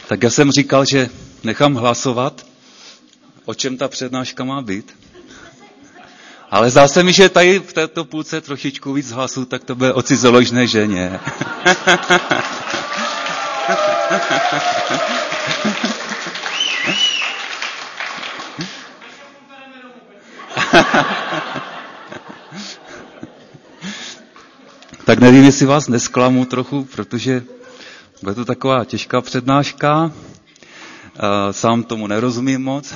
Tak já jsem říkal, že nechám hlasovat, o čem ta přednáška má být. Ale zdá se mi, že tady v této půlce trošičku víc hlasů, tak to bude o cizoložné ženě. Tak nevím, jestli vás nesklamu trochu, protože bude to taková těžká přednáška. Sám tomu nerozumím moc,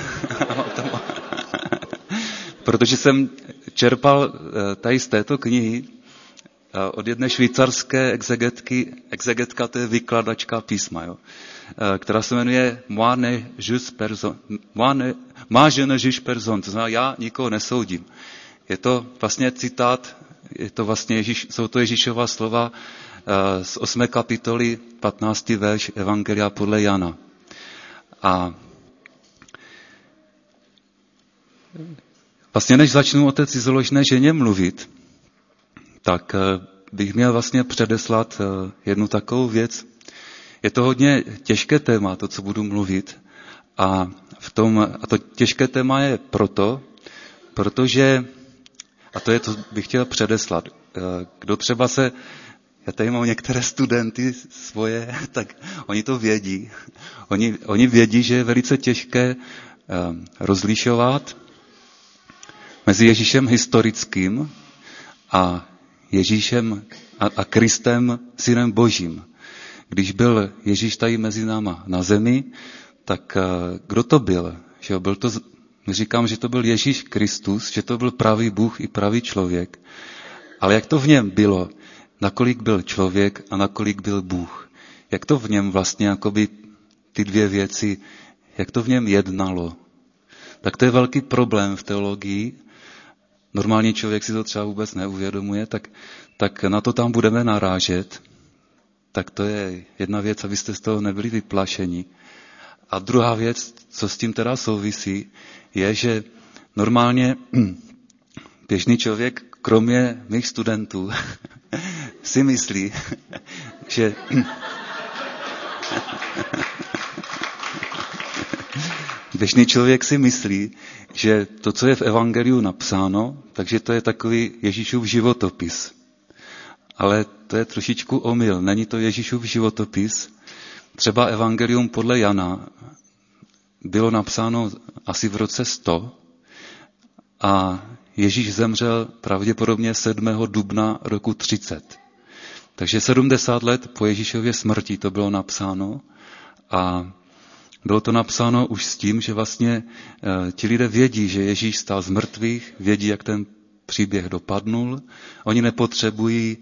protože jsem čerpal tady z této knihy od jedné švýcarské exegetka, to je vykladačka písma, jo, která se jmenuje Moi ne juge personne, to znamená já nikoho nesoudím. Je to vlastně citát, jsou to Ježíšova slova z 8. kapitoly 15. verš Evangelia podle Jana. A vlastně než začnu o té cizoložné ženě mluvit, tak bych měl vlastně předeslat jednu takovou věc. Je to hodně těžké téma, to, co budu mluvit. A to těžké téma je protože, a to je to, bych chtěl předeslat, kdo třeba já tady mám některé studenty svoje, tak oni to vědí. Oni vědí, že je velice těžké rozlišovat mezi Ježíšem historickým a Ježíšem a Kristem, synem Božím. Když byl Ježíš tady mezi náma na zemi, tak kdo to byl? Že říkám, že to byl Ježíš Kristus, že to byl pravý Bůh i pravý člověk. Ale jak to v něm bylo? Nakolik byl člověk a nakolik byl Bůh? Jak to v něm vlastně jakoby ty dvě věci, jak to v něm jednalo? Tak to je velký problém v teologii. Normální člověk si to třeba vůbec neuvědomuje, tak na to tam budeme narážet. Tak to je jedna věc, abyste z toho nebyli vyplašeni. A druhá věc, co s tím teda souvisí, je, že normálně běžný člověk, kromě mých studentů, si myslí, že běžný člověk si myslí, že to, co je v Evangeliu napsáno, takže to je takový Ježíšův životopis. Ale to je trošičku omyl. Není to Ježíšův životopis. Třeba Evangelium podle Jana bylo napsáno asi v roce 100 a Ježíš zemřel pravděpodobně 7. dubna roku 30. Takže 70 let po Ježíšově smrti to bylo napsáno a bylo to napsáno už s tím, že vlastně ti lidé vědí, že Ježíš stál z mrtvých, vědí, jak ten příběh dopadnul. Oni nepotřebují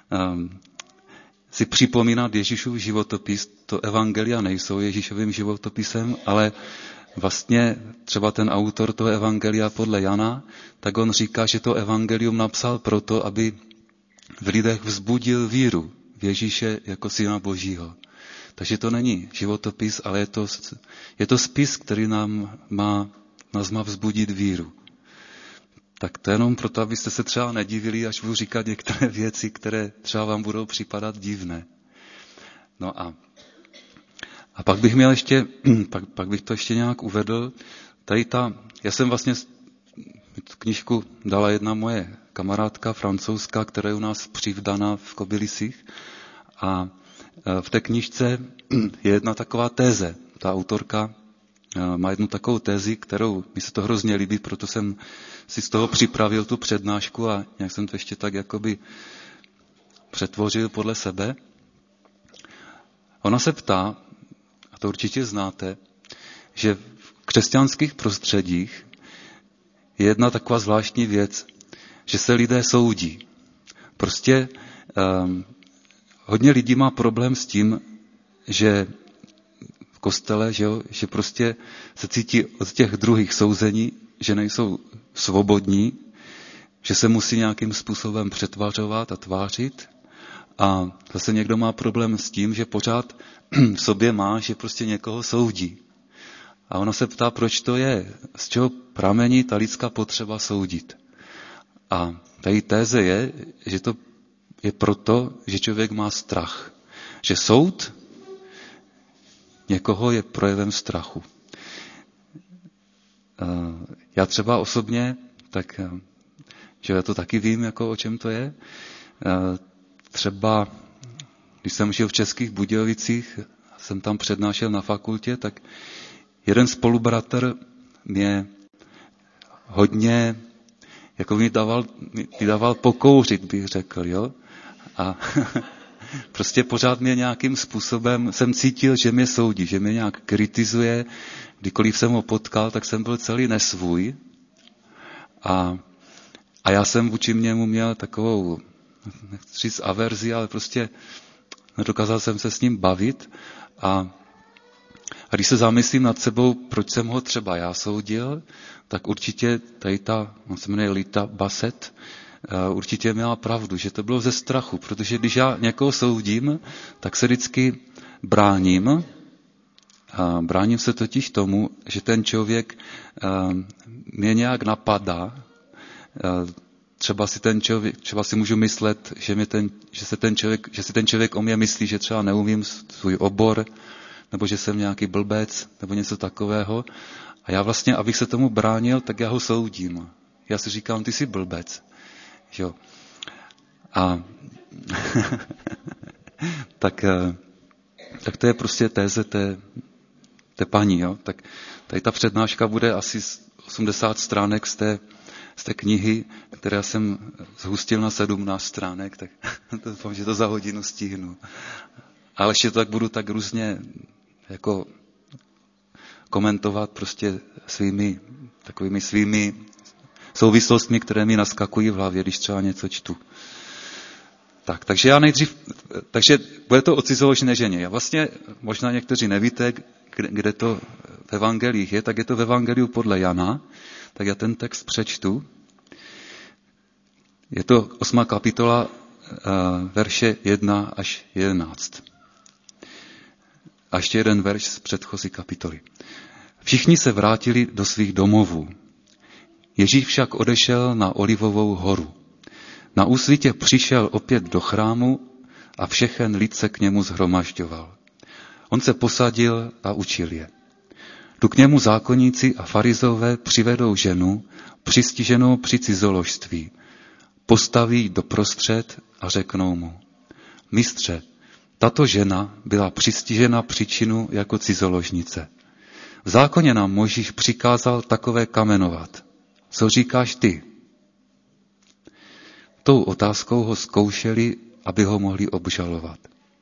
si připomínat Ježíšův životopis. To evangelia nejsou Ježíšovým životopisem, ale vlastně třeba ten autor toho evangelia podle Jana, tak on říká, že to evangelium napsal proto, aby v lidech vzbudil víru v Ježíše jako syna Božího. Takže to není životopis, ale je to spis, který nás má vzbudit víru. Tak to jenom proto, abyste se třeba nedivili, až budu říkat některé věci, které třeba vám budou připadat divné. No a pak bych měl ještě, pak bych to ještě nějak uvedl. Já jsem vlastně knížku dala jedna moje kamarádka francouzská, která je u nás přivdaná v Kobylisích. A v té knížce je jedna taková téze. Ta autorka má jednu takovou tézi, kterou mi se to hrozně líbí, proto jsem si z toho připravil tu přednášku a nějak jsem to ještě tak jakoby přetvořil podle sebe. Ona se ptá, a to určitě znáte, že v křesťanských prostředích je jedna taková zvláštní věc, že se lidé soudí. Prostě hodně lidí má problém s tím, že v kostele, že prostě se cítí od těch druhých souzení, že nejsou svobodní, že se musí nějakým způsobem přetvařovat a tvářit. A zase někdo má problém s tím, že pořád v sobě má, že prostě někoho soudí. A ona se ptá, proč to je, z čeho pramení ta lidská potřeba soudit. A tady téze je, že to je proto, že člověk má strach. Že soud někoho je projevem strachu. Já třeba osobně, tak že já to taky vím, jako o čem to je. Třeba, když jsem žil v Českých Budějovicích, jsem tam přednášel na fakultě, tak jeden spolubratr mě hodně, jako mi dával pokouřit, bych řekl, jo. A prostě pořád mě nějakým způsobem jsem cítil, že mě soudí, že mě nějak kritizuje. Kdykoliv jsem ho potkal, tak jsem byl celý nesvůj. A já jsem vůči němu měl takovou, nechci říct averzi, ale prostě nedokázal jsem se s ním bavit. A když se zamyslím nad sebou, proč jsem ho třeba já soudil, tak určitě tady on se jmenuje Lita Bassett, určitě měla pravdu, že to bylo ze strachu, protože když já někoho soudím, tak se vždycky bráním. Bráním se totiž tomu, že ten člověk mě nějak napadá. Třeba si můžu myslet, že si ten člověk o mě myslí, že třeba neumím svůj obor, nebo že jsem nějaký blbec, nebo něco takového. A já vlastně, abych se tomu bránil, tak já ho soudím. Já si říkám, ty jsi blbec. Jo. A tak to je prostě téze té paní. Jo. Tak tady ta přednáška bude asi 80 stránek z té knihy, které jsem zhustil na 17 stránek, tak doufám, že to za hodinu stihnu. Ale ještě to tak budu tak různě jako komentovat prostě takovými svými souvislostmi, které mi naskakují v hlavě, když třeba něco čtu. Takže bude to o cizoložné ženě. Já vlastně, možná někteří nevíte, kde to v evangelích je, tak je to v evangeliu podle Jana, tak já ten text přečtu. Je to 8. kapitola, verše 1 až 11. A ještě jeden verš z předchozí kapitoly. Všichni se vrátili do svých domovů. Ježíš však odešel na Olivovou horu. Na úsvitě přišel opět do chrámu a všechen lid se k němu shromažďoval. On se posadil a učil je. Tu k němu zákonníci a farizové přivedou ženu, přistiženou při cizoložství. Postaví doprostřed a řeknou mu: Mistře, tato žena byla přistižena při činu jako cizoložnice. V zákoně nám Mojžíš přikázal takové kamenovat. Co říkáš ty? Tou otázkou ho zkoušeli, aby ho mohli obžalovat.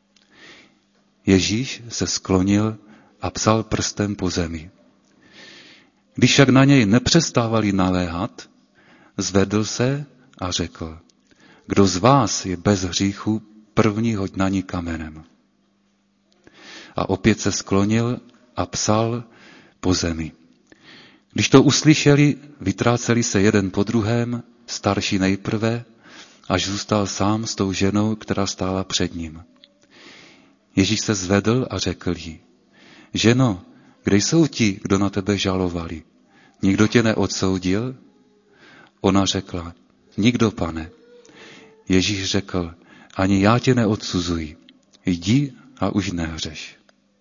Ježíš se sklonil a psal prstem po zemi. Když však na něj nepřestávali naléhat, zvedl se a řekl: Kdo z vás je bez hříchu, první hoď na ní kamenem. A opět se sklonil a psal po zemi. Když to uslyšeli, vytráceli se jeden po druhém, starší nejprve, až zůstal sám s tou ženou, která stála před ním. Ježíš se zvedl a řekl jí: Ženo, kde jsou ti, kdo na tebe žalovali? Nikdo tě neodsoudil? Ona řekla: Nikdo, Pane. Ježíš řekl: Ani já tě neodsuzuji. Jdi a už nehřeš.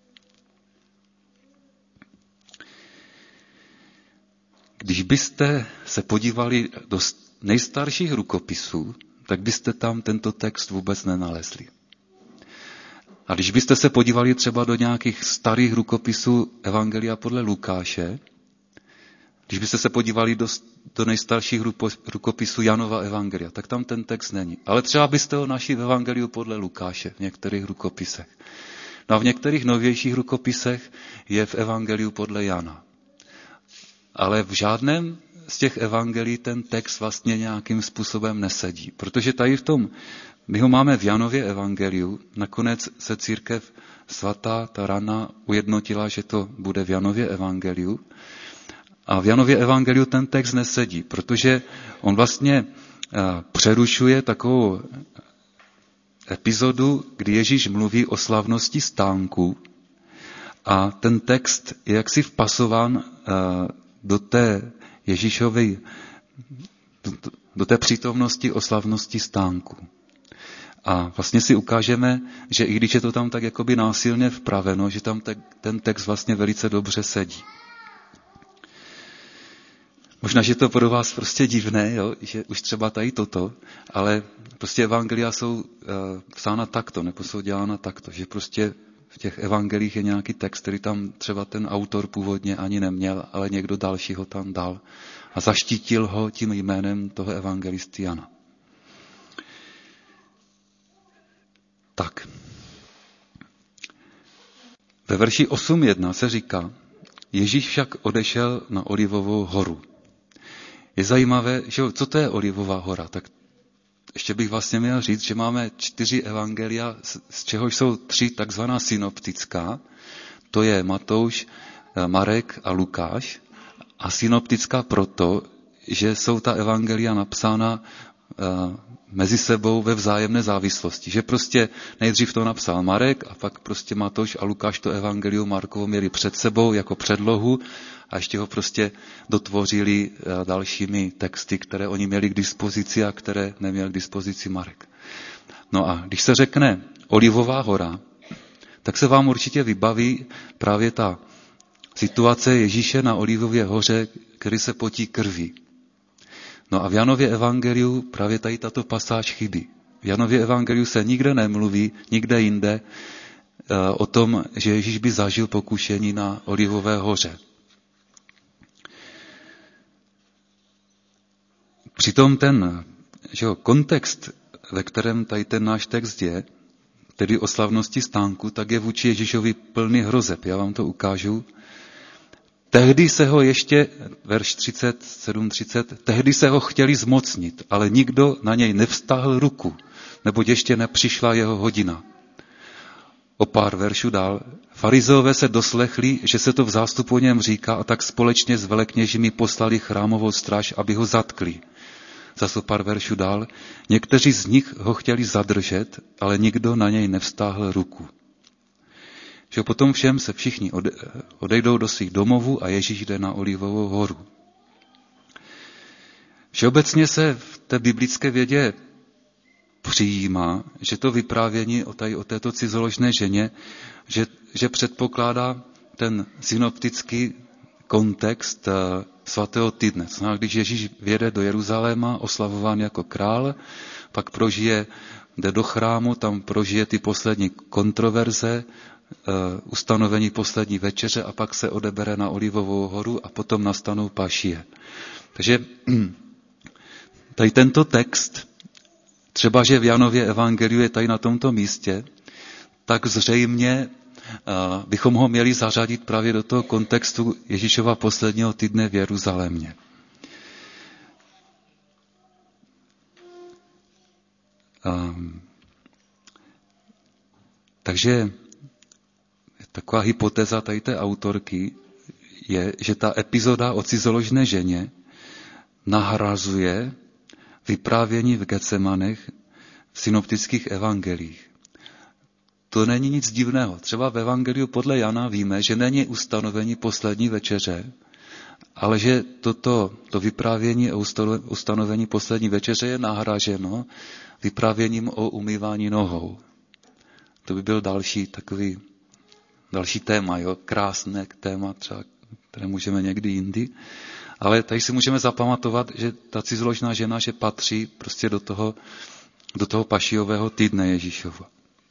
Když byste se podívali do nejstarších rukopisů, tak byste tam tento text vůbec nenalezli. A když byste se podívali třeba do nějakých starých rukopisů Evangelia podle Lukáše, když byste se podívali do nejstarších rukopisů Janova Evangelia, tak tam ten text není. Ale třeba byste ho našli v Evangeliu podle Lukáše, v některých rukopisech. No a v některých novějších rukopisech je v Evangeliu podle Jana. Ale v žádném z těch evangelií ten text vlastně nějakým způsobem nesedí. Protože tady my ho máme v Janově evangeliu, nakonec se církev svatá, ta rana, ujednotila, že to bude v Janově evangeliu. A v Janově evangeliu ten text nesedí, protože on vlastně přerušuje takovou epizodu, kdy Ježíš mluví o slavnosti stánku a ten text je jaksi vpasován do té Ježíšovy, do té přítomnosti o slavnosti stánku. A vlastně si ukážeme, že i když je to tam tak jakoby násilně vpraveno, že tam ten text vlastně velice dobře sedí. Možná, že to pro vás prostě divné, jo? Že už třeba tady toto, ale prostě evangelia jsou psána takto, nebo jsou dělána takto, že prostě v těch evangelích je nějaký text, který tam třeba ten autor původně ani neměl, ale někdo další ho tam dal a zaštítil ho tím jménem toho evangelisty Jana. Tak. Ve verši 8.1 se říká, Ježíš však odešel na Olivovou horu. Je zajímavé, že co to je Olivová hora? Tak ještě bych vlastně měl říct, že máme 4 evangelia, z čehož jsou 3 takzvaná synoptická. To je Matouš, Marek a Lukáš. A synoptická proto, že jsou ta evangelia napsána mezi sebou ve vzájemné závislosti. Že prostě nejdřív to napsal Marek a pak prostě Matouš a Lukáš to evangelium Markovo měli před sebou jako předlohu a ještě ho prostě dotvořili dalšími texty, které oni měli k dispozici a které neměl k dispozici Marek. No a když se řekne Olivová hora, tak se vám určitě vybaví právě ta situace Ježíše na Olivově hoře, který se potí krví. No a v Janově evangeliu právě tady tato pasáž chybí. V Janově evangeliu se nikde nemluví, nikde jinde o tom, že Ježíš by zažil pokušení na Olivové hoře. Přitom ten kontext, ve kterém tady ten náš text je, tedy o slavnosti stánku, tak je vůči Ježíšovi plný hrozeb. Já vám to ukážu. Tehdy se ho ještě, verš 37:30, tehdy se ho chtěli zmocnit, ale nikdo na něj nevztáhl ruku, neboť ještě nepřišla jeho hodina. O pár veršů dál. Farizeové se doslechli, že se to v zástupu o něm říká a tak společně s velekněžími poslali chrámovou stráž, aby ho zatkli. Zase pár veršů dál. Někteří z nich ho chtěli zadržet, ale nikdo na něj nevztáhl ruku. Že potom všem se všichni odejdou do svých domovů a Ježíš jde na Olivovou horu. Všeobecně se v té biblické vědě přijímá, že to vyprávění o této cizoložné ženě, že předpokládá ten synoptický kontext svatého týdne. Znamená, když Ježíš vjede do Jeruzaléma, oslavován jako král, pak jde do chrámu, tam prožije ty poslední kontroverze, ustanovení poslední večeře a pak se odebere na Olivovou horu a potom nastanou pašie. Takže tady tento text, třeba že v Janově evangeliu je tady na tomto místě, tak zřejmě bychom ho měli zařadit právě do toho kontextu Ježíšova posledního týdne v Jeruzalémě. Takže taková hypotéza tady té autorky je, že ta epizoda o cizoložné ženě nahrazuje vyprávění v Getsemanech v synoptických evangelích. To není nic divného. Třeba v evangeliu podle Jana víme, že není ustanovení poslední večeře, ale že to vyprávění o ustanovení poslední večeře je nahraženo vyprávěním o umývání nohou. To by byl další téma, jo? Krásné téma, třeba, které můžeme někdy jindy. Ale tady si můžeme zapamatovat, že ta cizoložná žena, že patří prostě do toho pašijového týdne Ježíšova.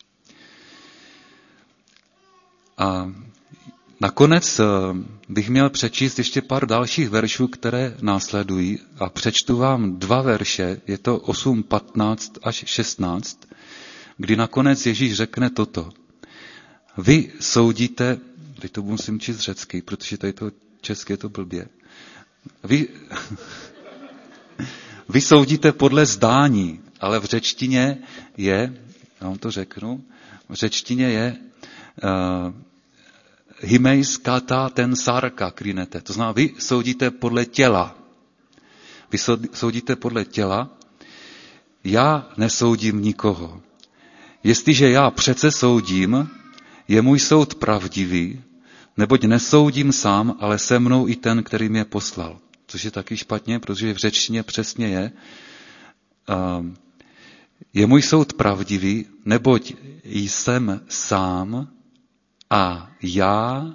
A nakonec bych měl přečíst ještě pár dalších veršů, které následují a přečtu vám 2 verše, je to 8:15 až 16, kdy nakonec Ježíš řekne toto. Vy soudíte, teď to musím číst řecky, protože tady to česky je to blbě. Vy soudíte podle zdání, ale v řečtině je, já vám to řeknu, v řečtině je hymeis kata ten sarka krinete. To znamená, vy soudíte podle těla. Vy soudíte podle těla, já nesoudím nikoho. Jestliže já přece soudím, je můj soud pravdivý, neboť nesoudím sám, ale se mnou i ten, který mě poslal. Což je taky špatně, protože v řečtině přesně je, Je můj soud pravdivý, neboť jsem sám a já,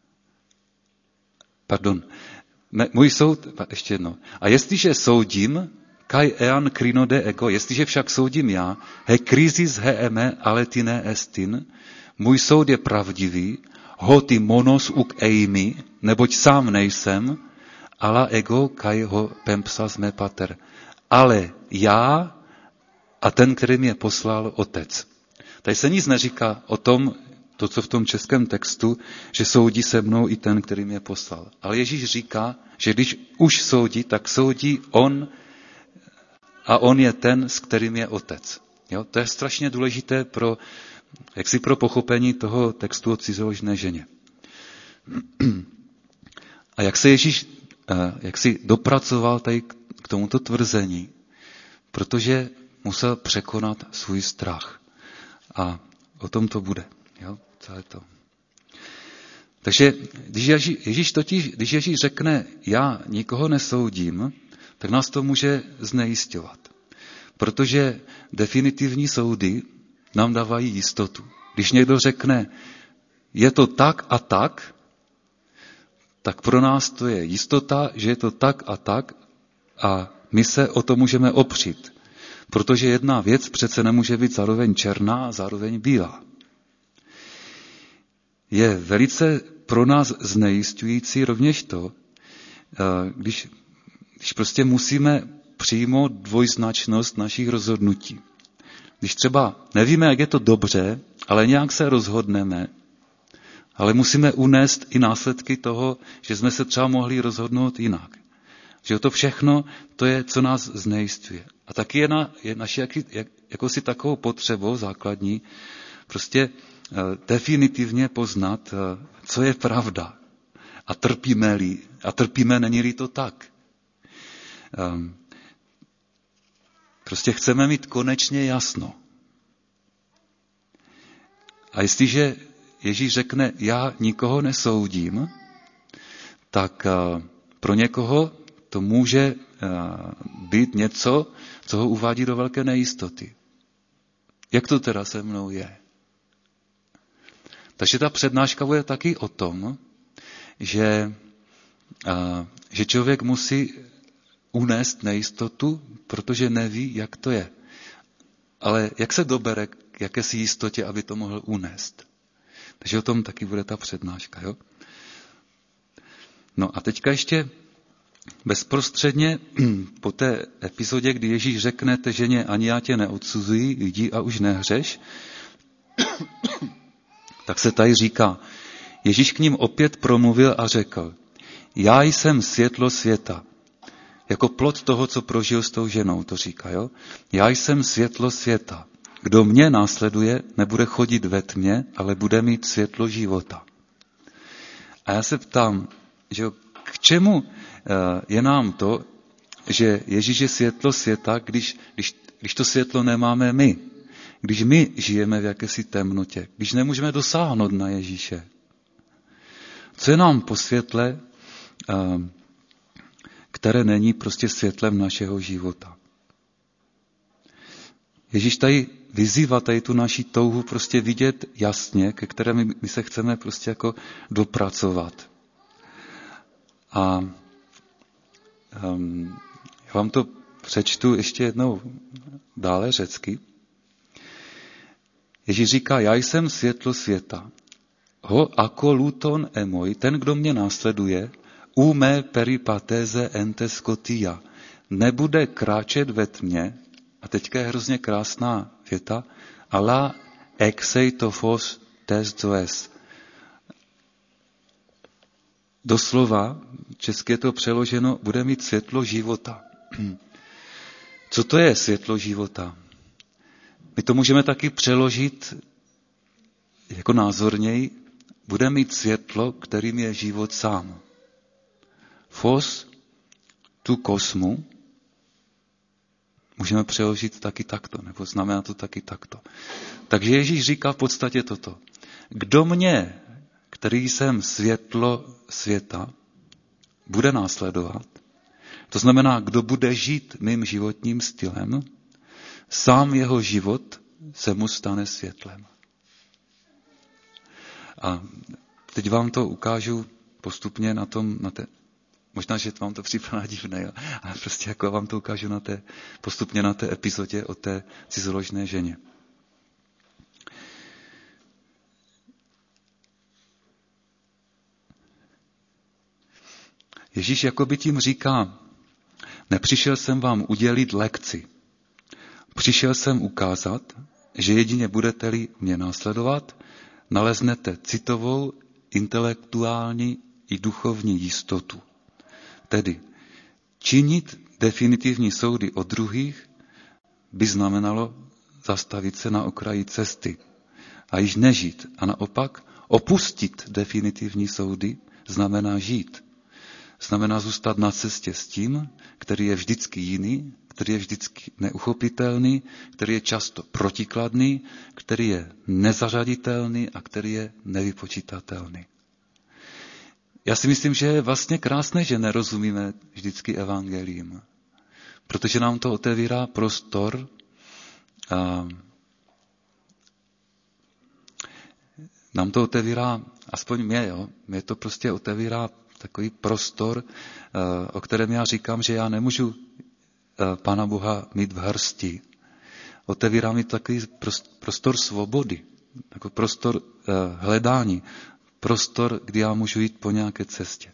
můj soud, ještě jedno. A jestliže soudím, kai ean krinode ego, jestliže však soudím já, he krisis he eme aletine estin, můj soud je pravdivý, ho ty monos uk eimi, neboť sám nejsem, ala ego kai ho pempsas me pater. Ale já a ten, který mě poslal, Otec. Tady se nic neříká o tom, to, co v tom českém textu, že soudí se mnou i ten, který mě poslal. Ale Ježíš říká, že když už soudí, tak soudí on a on je ten, s kterým je Otec. Jo? To je strašně důležité pro pochopení toho textu o cizoložné ženě. A jak se Ježíš dopracoval tady k tomuto tvrzení? Protože musel překonat svůj strach. A o tom to bude. Jo? Celé to. Takže když Ježíš řekne, já nikoho nesoudím, tak nás to může znejisťovat. Protože definitivní soudy nám dávají jistotu. Když někdo řekne, je to tak pro nás to je jistota, že je to tak a my se o to můžeme opřít. Protože jedna věc přece nemůže být zároveň černá a zároveň bílá. Je velice pro nás znejišťující rovněž to, když prostě musíme přijmout dvojznačnost našich rozhodnutí. Když třeba nevíme, jak je to dobře, ale nějak se rozhodneme, ale musíme unést i následky toho, že jsme se třeba mohli rozhodnout jinak. Že to všechno, to je, co nás znejisťuje. A taky je naši jakousi takovou potřebou základní, prostě definitivně poznat, co je pravda. A trpíme, není-li to tak. Prostě chceme mít konečně jasno. A jestliže Ježíš řekne, já nikoho nesoudím, tak pro někoho to může být něco, co ho uvádí do velké nejistoty. Jak to teda se mnou je? Takže ta přednáška bude taky o tom, že člověk musí unést nejistotu, protože neví, jak to je. Ale jak se dobere k jakési jistotě, aby to mohl unést? Takže o tom taky bude ta přednáška. Jo? No a teďka ještě bezprostředně po té epizodě, kdy Ježíš řekne té ženě, ani já tě neodsuzuji, jdi a už nehřeš, tak se tady říká, Ježíš k ním opět promluvil a řekl, já jsem světlo světa. Jako plod toho, co prožil s tou ženou, to říká, jo? Já jsem světlo světa. Kdo mě následuje, nebude chodit ve tmě, ale bude mít světlo života. A já se ptám, že k čemu je nám to, že Ježíš je světlo světa, když to světlo nemáme my? Když my žijeme v jakési temnotě, když nemůžeme dosáhnout na Ježíše. Co je nám po světle, které není prostě světlem našeho života? Ježíš tady vyzývá tady tu naši touhu prostě vidět jasně, ke které my se chceme prostě jako dopracovat. A já vám to přečtu ještě jednou dále řecky. Ježíš říká, já jsem světlo světa. Ho ako luton emoi, ten, kdo mě následuje, u mé peripatéze entes kotia, nebude kráčet ve tmě, a teďka je hrozně krásná věta, ala exeitofos tes zoes. Doslova, česky je to přeloženo, bude mít světlo života. Co to je světlo života? My to můžeme taky přeložit jako názorněji, bude mít světlo, kterým je život sám. Fos tu kosmu můžeme přeložit taky takto, nebo znamená to taky takto. Takže Ježíš říká v podstatě toto. Kdo mě, který jsem světlo světa, bude následovat, to znamená, kdo bude žít mým životním stylem, sám jeho život se mu stane světlem. A teď vám to ukážu postupně možná, že vám to připadá divné, jo? Ale prostě jako vám to ukážu postupně na té epizodě o té cizoložné ženě. Ježíš jakoby tím říká, nepřišel jsem vám udělit lekci. Přišel jsem ukázat, že jedině budete-li mě následovat, naleznete citovou, intelektuální i duchovní jistotu. Tedy činit definitivní soudy o druhých by znamenalo zastavit se na okraji cesty a již nežít. A naopak opustit definitivní soudy znamená žít. Znamená zůstat na cestě s tím, který je vždycky jiný, který je vždycky neuchopitelný, který je často protikladný, který je nezařaditelný a který je nevypočitatelný. Já si myslím, že je vlastně krásné, že nerozumíme vždycky evangeliím, protože nám to otevírá prostor nám to otevírá, aspoň mě to prostě otevírá takový prostor, o kterém já říkám, že já nemůžu Pána Boha mít v hrsti. Otevírá mi takový prostor svobody, jako prostor hledání, prostor, kdy já můžu jít po nějaké cestě.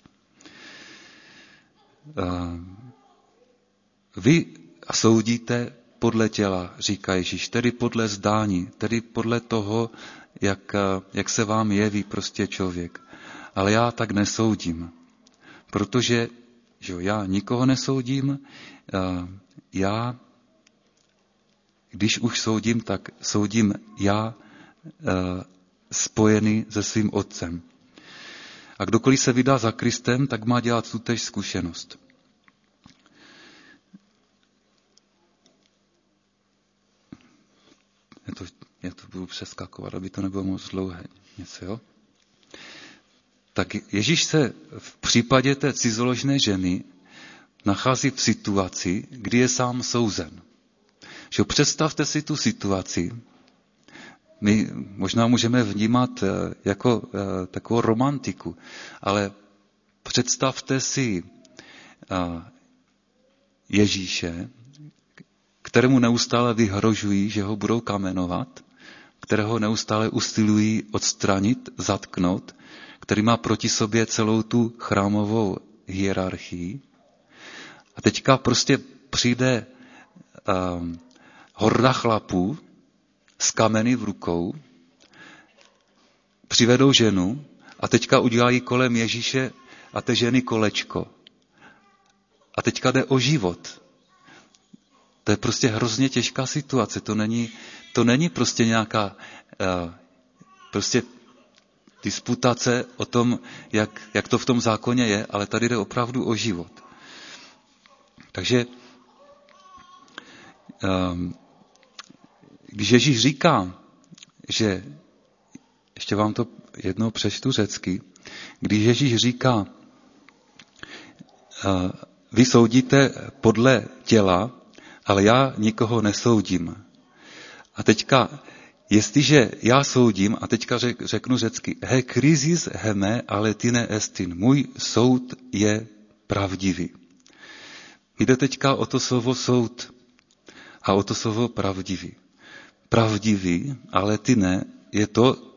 Vy soudíte podle těla, říká Ježíš, tedy podle zdání, tedy podle toho, jak se vám jeví prostě člověk. Ale já tak nesoudím, protože já nikoho nesoudím, když už soudím, tak soudím já spojený se svým otcem. A kdokoliv se vydá za Kristem, tak má dělat tutéž zkušenost. Já to budu přeskakovat, aby to nebylo moc dlouhé. Něco, jo? Tak Ježíš se v případě té cizoložné ženy nachází v situaci, kdy je sám souzen. Že představte si tu situaci, my možná můžeme vnímat jako takovou romantiku, ale představte si Ježíše, kterému neustále vyhrožují, že ho budou kamenovat, kterého neustále usilují odstranit, zatknout, který má proti sobě celou tu chrámovou hierarchii. A teďka prostě přijde horda chlapů s kameny v rukou, přivedou ženu a teďka udělají kolem Ježíše a té ženy kolečko. A teďka jde o život. To je prostě hrozně těžká situace. To není prostě nějaká prostě disputace o tom, jak to v tom zákoně je, ale tady jde opravdu o život. Takže když Ježíš říká, že, ještě vám to jednou přečtu řecky, když Ježíš říká, vy soudíte podle těla, ale já nikoho nesoudím. A teďka, jestliže já soudím, a teďka řeknu řecky, he krisis heme, ale ty ne estin, můj soud je pravdivý. Jde teďka o to slovo soud a o to slovo pravdivý. Pravdivý, ale ty ne, je to,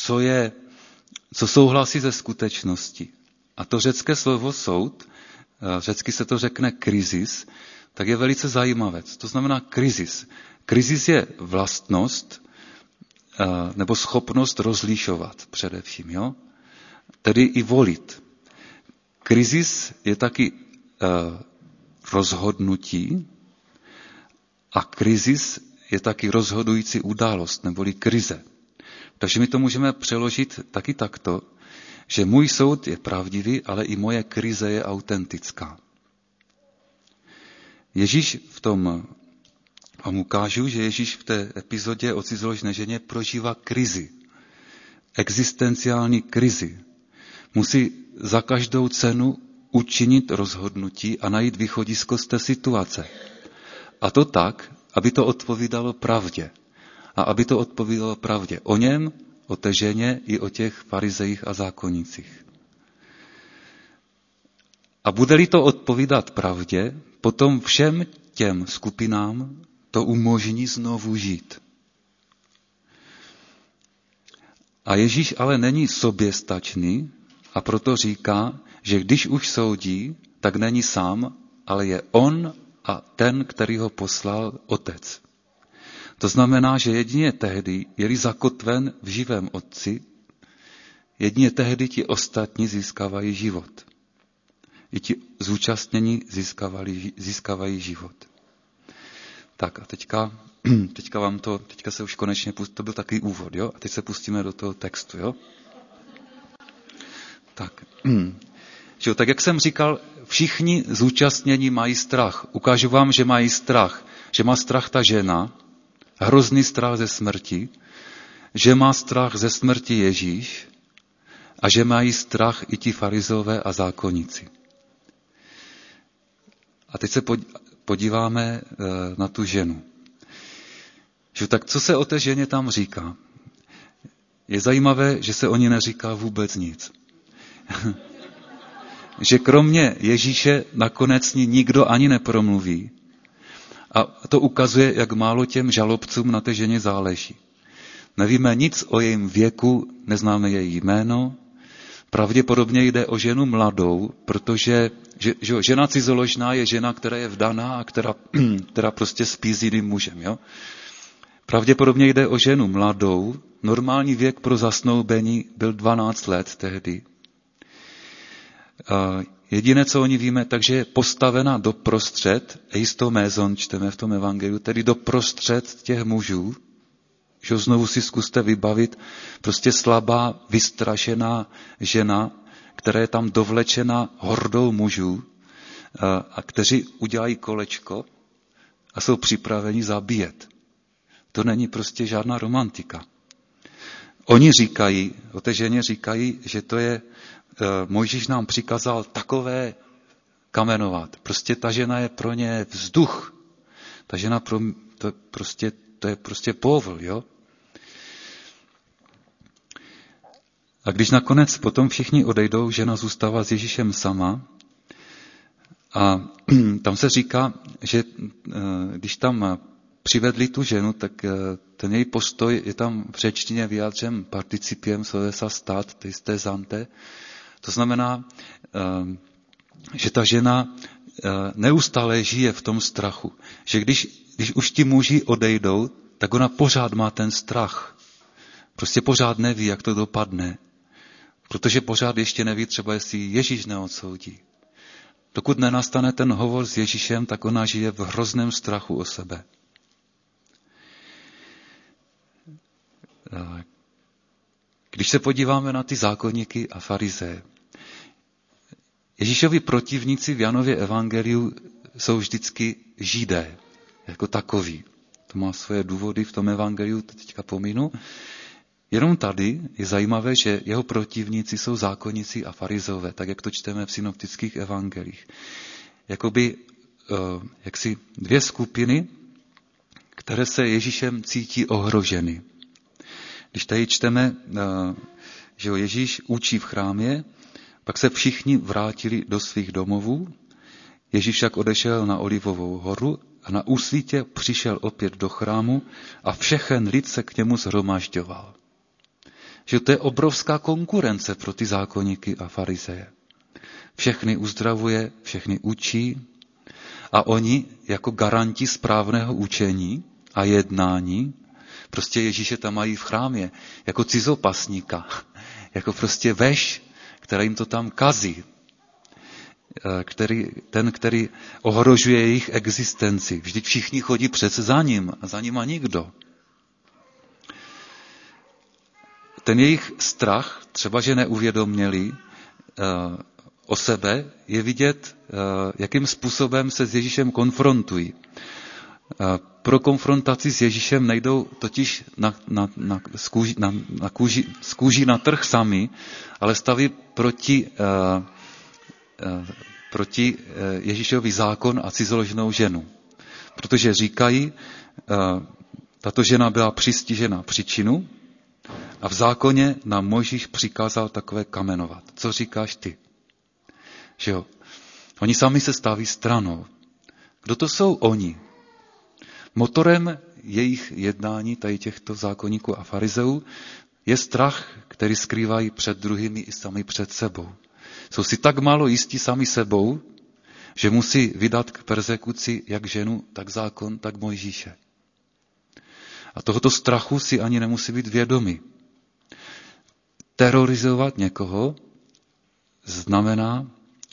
co souhlasí ze skutečnosti. A to řecké slovo soud, řecky se to řekne krisis, tak je velice zajímavé. Co to znamená krisis? Krisis je vlastnost nebo schopnost rozlišovat především, jo? Tedy i volit. Krisis je taky rozhodnutí a krisis je taky rozhodující událost, neboli krize. Takže my to můžeme přeložit taky takto, že můj soud je pravdivý, ale i moje krize je autentická. Ježíš vám ukážu, že Ježíš v té epizodě o cizoložné ženě prožívá krizi. Existenciální krizi. Musí za každou cenu učinit rozhodnutí a najít východisko z té situace. A to tak, aby to odpovídalo pravdě. A aby to odpovídalo pravdě o něm, o té ženě i o těch farizejích a zákonnicích. A bude-li to odpovídat pravdě, potom všem těm skupinám to umožní znovu žít. A Ježíš ale není soběstačný a proto říká, že když už soudí, tak není sám, ale je on a ten, který ho poslal, Otec. To znamená, že jedině tehdy, je-li zakotven v živém Otci, jedině tehdy ti ostatní získávají život. I ti zúčastnění získávají život. Tak a teďka se už konečně, to byl takový úvod, jo? A teď se pustíme do toho textu, jo? Tak, tak jak jsem říkal, všichni zúčastnění mají strach. Ukážu vám, že mají strach. Že má strach ta žena, hrozný strach ze smrti, že má strach ze smrti Ježíš a že mají strach i ti farizové a zákonníci. A teď se podíváme na tu ženu. Že tak co se o té ženě tam říká? Je zajímavé, že se o ní neříká vůbec nic. Že kromě Ježíše nakonec s ní nikdo ani nepromluví. A to ukazuje, jak málo těm žalobcům na té ženě záleží. Nevíme nic o jejím věku, neznáme její jméno. Pravděpodobně jde o ženu mladou, protože žena cizoložná je žena, která je vdaná a která prostě spí s jiným mužem. Jo? Pravděpodobně jde o ženu mladou. Normální věk pro zasnoubení byl 12 let tehdy. Jediné, co o ní víme, takže je postavena doprostřed, eistomezon čteme v tom evangeliu, tedy doprostřed těch mužů, že znovu si zkuste vybavit, prostě slabá, vystrašená žena, která je tam dovlečena hordou mužů a kteří udělají kolečko a jsou připraveni zabíjet. To není prostě žádná romantika. Oni říkají, o té ženě říkají, že to je, Mojžíš nám přikázal takové kamenovat. Prostě ta žena je pro ně vzduch. Ta žena to je prostě povl, jo? A když nakonec potom všichni odejdou, žena zůstává s Ježíšem sama. A tam se říká, že když tam přivedli tu ženu, tak ten její postoj je tam v řečtině vyjádřen participiem slovesa stát, to jisté zante. To znamená, že ta žena neustále žije v tom strachu. Že když už ti muži odejdou, tak ona pořád má ten strach. Prostě pořád neví, jak to dopadne. Protože pořád ještě neví třeba, jestli Ježíš neodsoudí. Dokud nenastane ten hovor s Ježíšem, tak ona žije v hrozném strachu o sebe. Když se podíváme na ty zákonníky a farizeje, Ježíšovi protivníci v Janově evangeliu jsou vždycky Židé, jako takoví. To má svoje důvody v tom evangeliu, to teďka pominu. Jenom tady je zajímavé, že jeho protivníci jsou zákonníci a farizové, tak jak to čteme v synoptických evangelích. Jakoby jaksi dvě skupiny, které se Ježíšem cítí ohroženy. Když tady čteme, že Ježíš učí v chrámě, pak se všichni vrátili do svých domovů. Ježíš však odešel na Olivovou horu a na úsvitě přišel opět do chrámu a všechen lid se k němu shromažďoval. Že to je obrovská konkurence pro ty zákonníky a farizeje. Všechny uzdravuje, všechny učí a oni jako garanti správného učení a jednání prostě Ježíše tam mají v chrámě jako cizopasníka, jako prostě veš, který jim to tam kazí, který ohrožuje jejich existenci. Vždyť všichni chodí přece za ním a za nima nikdo. Ten jejich strach, třeba že neuvědoměli o sebe, je vidět, jakým způsobem se s Ježíšem konfrontují. Pro konfrontaci s Ježíšem nejdou totiž z kůží na trh sami, ale staví proti Ježíšovi zákon a cizoložnou ženu. Protože říkají, tato žena byla přistižena příčinu a v zákoně nám Mojžíš přikázal takové kamenovat. Co říkáš ty? Že jo? Oni sami se staví stranou. Kdo to jsou oni? Motorem jejich jednání, tady těchto zákonníků a farizeů, je strach, který skrývají před druhými i sami před sebou. Jsou si tak málo jistí sami sebou, že musí vydat k persekuci jak ženu, tak zákon, tak Mojžíše. A tohoto strachu si ani nemusí být vědomi. Terorizovat někoho znamená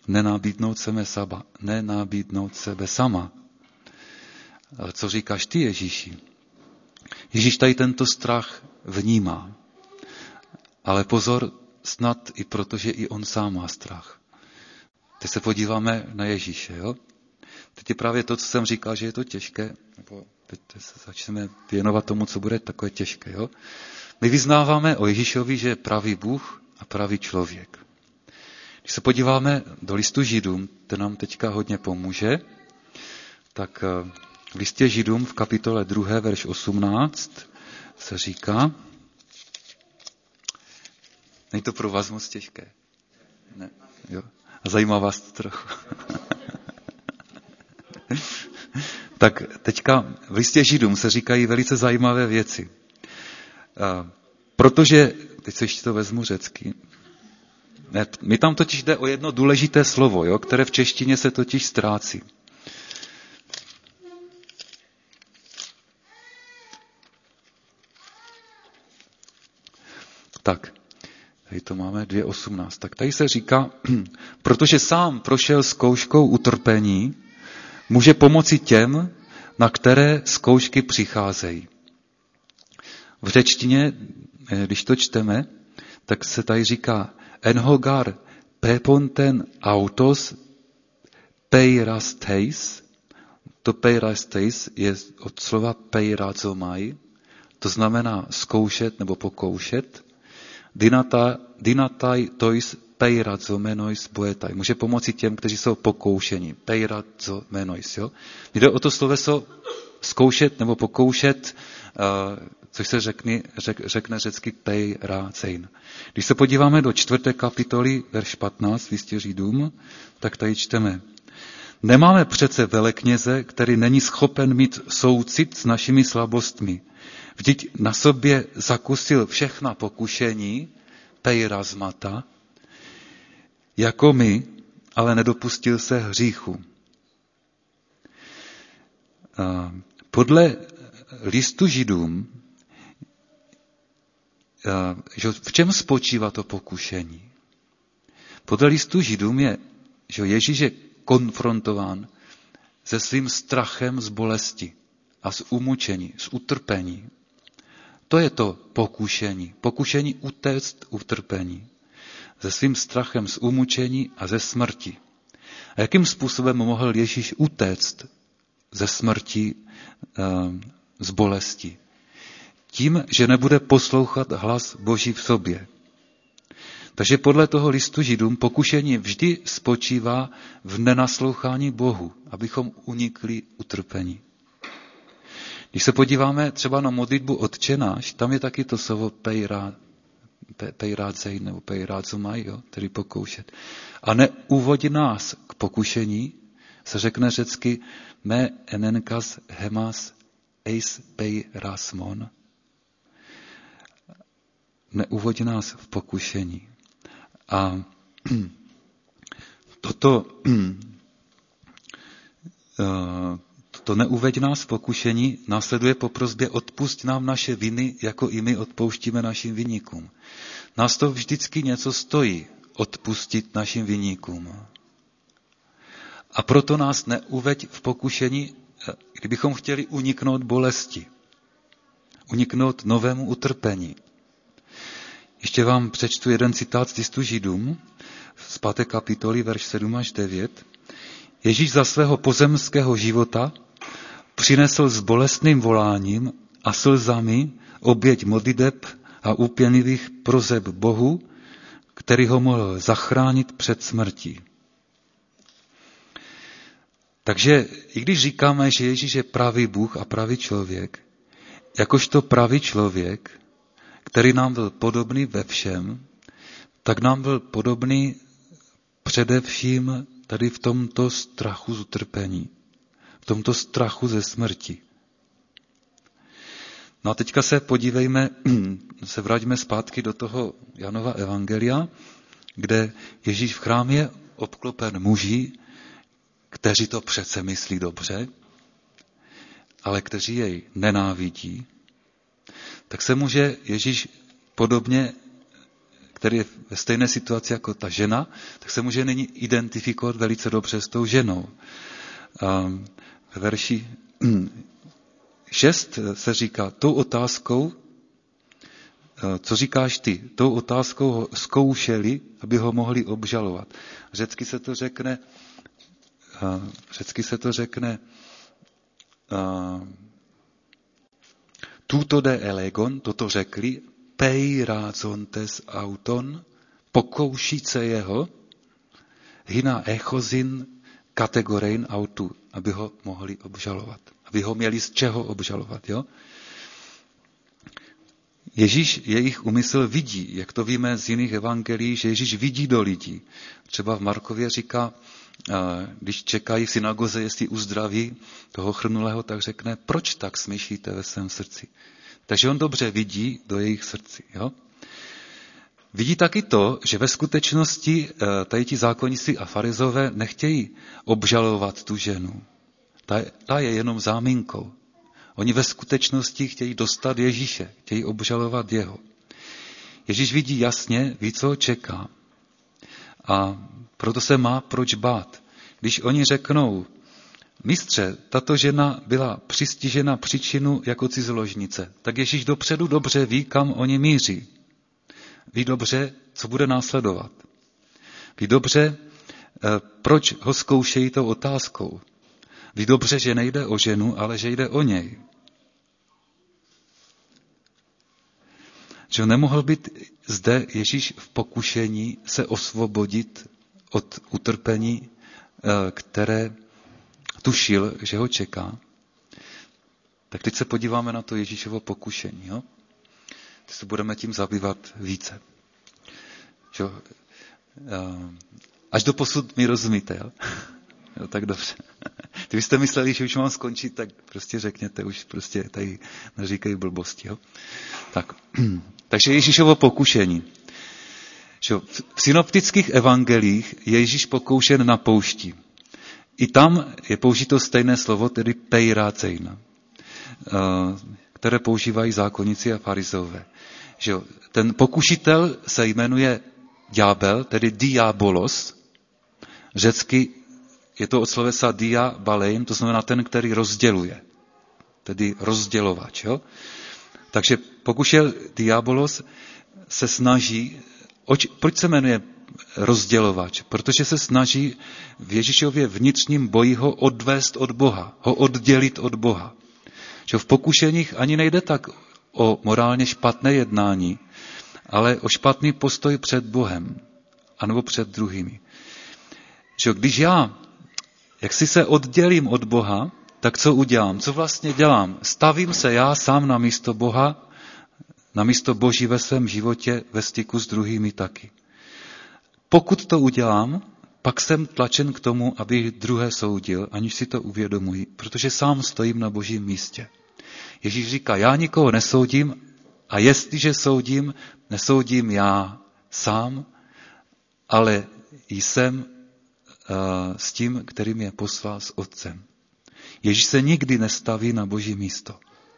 nenabídnout sebe sama. Ale co říkáš ty, Ježíši? Ježíš tady tento strach vnímá. Ale pozor, snad i protože i on sám má strach. Teď se podíváme na Ježíše, jo? Teď je právě to, co jsem říkal, že je to těžké, nebo teď se začneme věnovat tomu, co bude takové těžké, jo? My vyznáváme o Ježíšovi, že je pravý Bůh a pravý člověk. Když se podíváme do listu Židům, ten nám teďka hodně pomůže, tak v listě Židům v kapitole 2, verš 18 se říká, není to pro vás moc těžké? Ne, jo. A zajímá vás to trochu. Tak teďka v listě Židům se říkají velice zajímavé věci. Protože, teď se ještě to vezmu řecky, mi tam totiž jde o jedno důležité slovo, jo, které v češtině se totiž ztrácí. Tak, tady to máme 2.18. Tak tady se říká, protože sám prošel zkouškou utrpení, může pomoci těm, na které zkoušky přicházejí. V řečtině, když to čteme, tak se tady říká enhogar peponten autos peirasteis. To peirasteis je od slova peirazomai, to znamená zkoušet nebo pokoušet. Dinatai tois peirazomenois boetai. Může pomoci těm, kteří jsou pokoušeni. Peirazomenois, jo? Jde o to sloveso zkoušet nebo pokoušet, což se řekne řecky peirazein. Když se podíváme do 4. kapitoly, verš 15, listě Židům, tak tady čteme. Nemáme přece velekněze, který není schopen mít soucit s našimi slabostmi. Vždyť na sobě zakusil všechna pokušení, peirazmata, jako my, ale nedopustil se hříchu. Podle listu Židům, v čem spočívá to pokušení? Podle listu Židům je, že Ježíš je konfrontován se svým strachem z bolesti a z umučení, z utrpení. To je to pokušení. Pokušení utéct utrpení. Se svým strachem z umučení a ze smrti. A jakým způsobem mohl Ježíš utéct ze smrti, z bolesti? Tím, že nebude poslouchat hlas Boží v sobě. Takže podle toho listu Židům pokušení vždy spočívá v nenaslouchání Bohu, abychom unikli utrpení. Když se podíváme třeba na modlitbu Otče náš, tam je taky to slovo peirázein nebo peirázomai, tedy pokoušet. A neuvodí nás k pokušení, se řekne řecky me enenkas hemas eis peirasmon. Neuvodí nás v pokušení. A to neuveď nás v pokušení následuje po prosbě odpusť nám naše viny, jako i my odpouštíme našim viníkům. Nás to vždycky něco stojí, odpustit našim viníkům. A proto nás neuveď v pokušení, kdybychom chtěli uniknout bolesti, uniknout novému utrpení. Ještě vám přečtu jeden citát z listu Židům z 5. kapitoly, verš 7 až 9. Ježíš za svého pozemského života přinesl s bolestným voláním a slzami oběť modliteb a úpěnlivých prozeb Bohu, který ho mohl zachránit před smrtí. Takže i když říkáme, že Ježíš je pravý Bůh a pravý člověk, jakožto pravý člověk, který nám byl podobný ve všem, tak nám byl podobný především tady v tomto strachu z utrpení, v tomto strachu ze smrti. No a teďka se podívejme, se vraťme zpátky do toho Janova evangelia, kde Ježíš v chrámě je obklopen muži, kteří to přece myslí dobře, ale kteří jej nenávidí. Tak se může Ježíš podobně, který je ve stejné situaci jako ta žena, tak se může nyní identifikovat velice dobře s tou ženou. Ve verši 6 se říká, tou otázkou, co říkáš ty, tou otázkou ho zkoušeli, aby ho mohli obžalovat. Řecky se to řekne tuto de elegon, toto řekli, peirázontes auton, pokoušit se jeho, hina echozin kategorein autu, aby ho mohli obžalovat. Aby ho měli z čeho obžalovat. Jo? Ježíš jejich úmysl vidí, jak to víme z jiných evangelií, že Ježíš vidí do lidí. Třeba v Markově říká, když čekají v synagoze, jestli uzdraví toho chrnulého, tak řekne, proč tak smýšlíte ve svém srdci. Takže on dobře vidí do jejich srdci. Jo? Vidí taky to, že ve skutečnosti tady ti zákonníci a farizové nechtějí obžalovat tu ženu. Ta je jenom záminkou. Oni ve skutečnosti chtějí dostat Ježíše, chtějí obžalovat jeho. Ježíš vidí jasně, ví, co ho čeká. A proto se má proč bát. Když oni řeknou, mistře, tato žena byla přistižena příčinu jako cizoložnice, tak Ježíš dopředu dobře ví, kam oni míří. Ví dobře, co bude následovat. Ví dobře, proč ho zkoušejí tou otázkou. Ví dobře, že nejde o ženu, ale že jde o něj. Že nemohl být zde Ježíš v pokušení se osvobodit od utrpení, které tušil, že ho čeká. Tak teď se podíváme na to Ježíšovo pokušení. Jo? Teď se budeme tím zabývat více. Že? Až do posud mi rozumíte, jo? Jo, tak dobře. Kdybyste mysleli, že už mám skončit, tak prostě řekněte, už prostě tady neříkají blbosti. Jo? Tak. Takže Ježíšovo pokušení. V synoptických evangelích je Ježíš pokoušen na poušti. I tam je použito stejné slovo, tedy peiráceina, které používají zákonníci a farizové. Ten pokušitel se jmenuje ďábel, tedy diabolos. Řecky je to od slovesa dia balein, to znamená ten, který rozděluje. Tedy rozdělovač. Jo? Takže pokušel diabolos se snaží, proč se jmenuje rozdělovač? Protože se snaží v Ježíšově vnitřním boji ho odvést od Boha, ho oddělit od Boha. Že v pokušeních ani nejde tak o morálně špatné jednání, ale o špatný postoj před Bohem, anebo před druhými. Že když já, jak si se oddělím od Boha, tak co udělám? Co vlastně dělám? Stavím se já sám na místo Boha, na místo Boží ve svém životě, ve styku s druhými taky. Pokud to udělám, pak jsem tlačen k tomu, aby druhé soudil, aniž si to uvědomuji, protože sám stojím na Božím místě. Ježíš říká, já nikoho nesoudím a jestliže soudím, nesoudím já sám, ale jsem s tím, který mě poslal s Otcem. Ježíš se nikdy nestaví na Boží místo.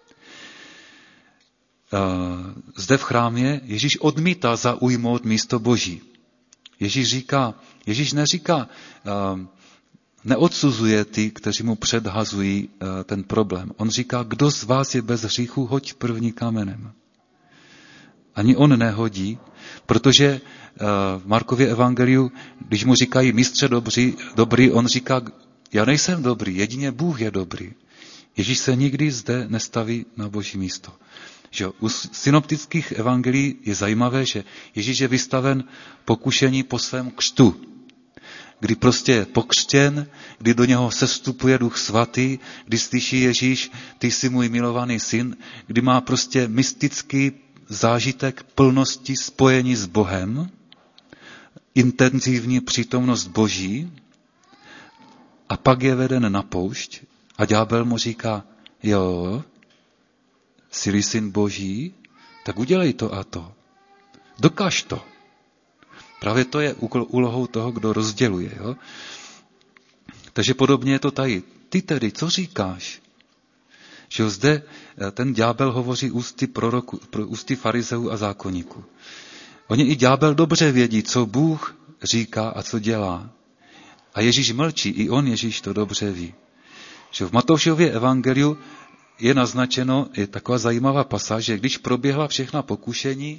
Zde v chrámě Ježíš odmítá zaujmout místo Boží. Ježíš neříká, neodsuzuje ty, kteří mu předhazují ten problém. On říká, kdo z vás je bez hříchu, hoď první kamenem. Ani on nehodí, protože v Markově evangeliu, když mu říkají mistře dobrý, on říká, já nejsem dobrý, jedině Bůh je dobrý. Ježíš se nikdy zde nestaví na Boží místo. Že u synoptických evangelií je zajímavé, že Ježíš je vystaven pokušení po svém křtu. kdy prostě je pokřtěn, kdy do něho sestupuje Duch Svatý, kdy slyší Ježíš, ty jsi můj milovaný syn, kdy má prostě mystický zážitek plnosti spojení s Bohem, intenzivní přítomnost Boží, a pak je veden na poušť a ďábel mu říká, jo, jsi syn Boží, tak udělej to a to. Dokaž to. Právě to je úlohou toho, kdo rozděluje. Jo? Takže podobně je to tady. Ty tedy, co říkáš? Že zde ten ďábel hovoří ústy farizeů a zákonníků. Oni i ďábel dobře vědí, co Bůh říká a co dělá. A Ježíš mlčí, i on Ježíš to dobře ví. Že v Matoušově evangeliu je naznačeno, je taková zajímavá pasáž, že když proběhla všechna pokušení,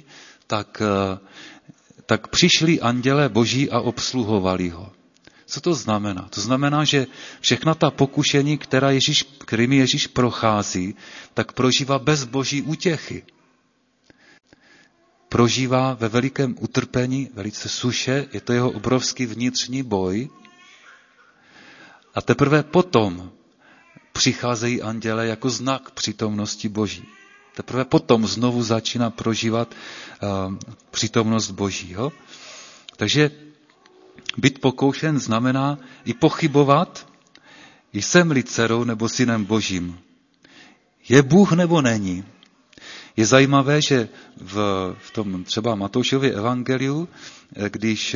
tak přišli andělé Boží a obsluhovali ho. Co to znamená? To znamená, že všechna ta pokušení, kterými Ježíš prochází, tak prožívá bez Boží útěchy. Prožívá ve velikém utrpení, velice suše, je to jeho obrovský vnitřní boj. A teprve potom přicházejí anděle jako znak přítomnosti Boží. Teprve potom znovu začíná prožívat přítomnost Boží. Jo? Takže být pokoušen znamená i pochybovat, jsem-li dcerou nebo synem Božím. Je Bůh nebo není? Je zajímavé, že v tom třeba Matoušově evangeliu, když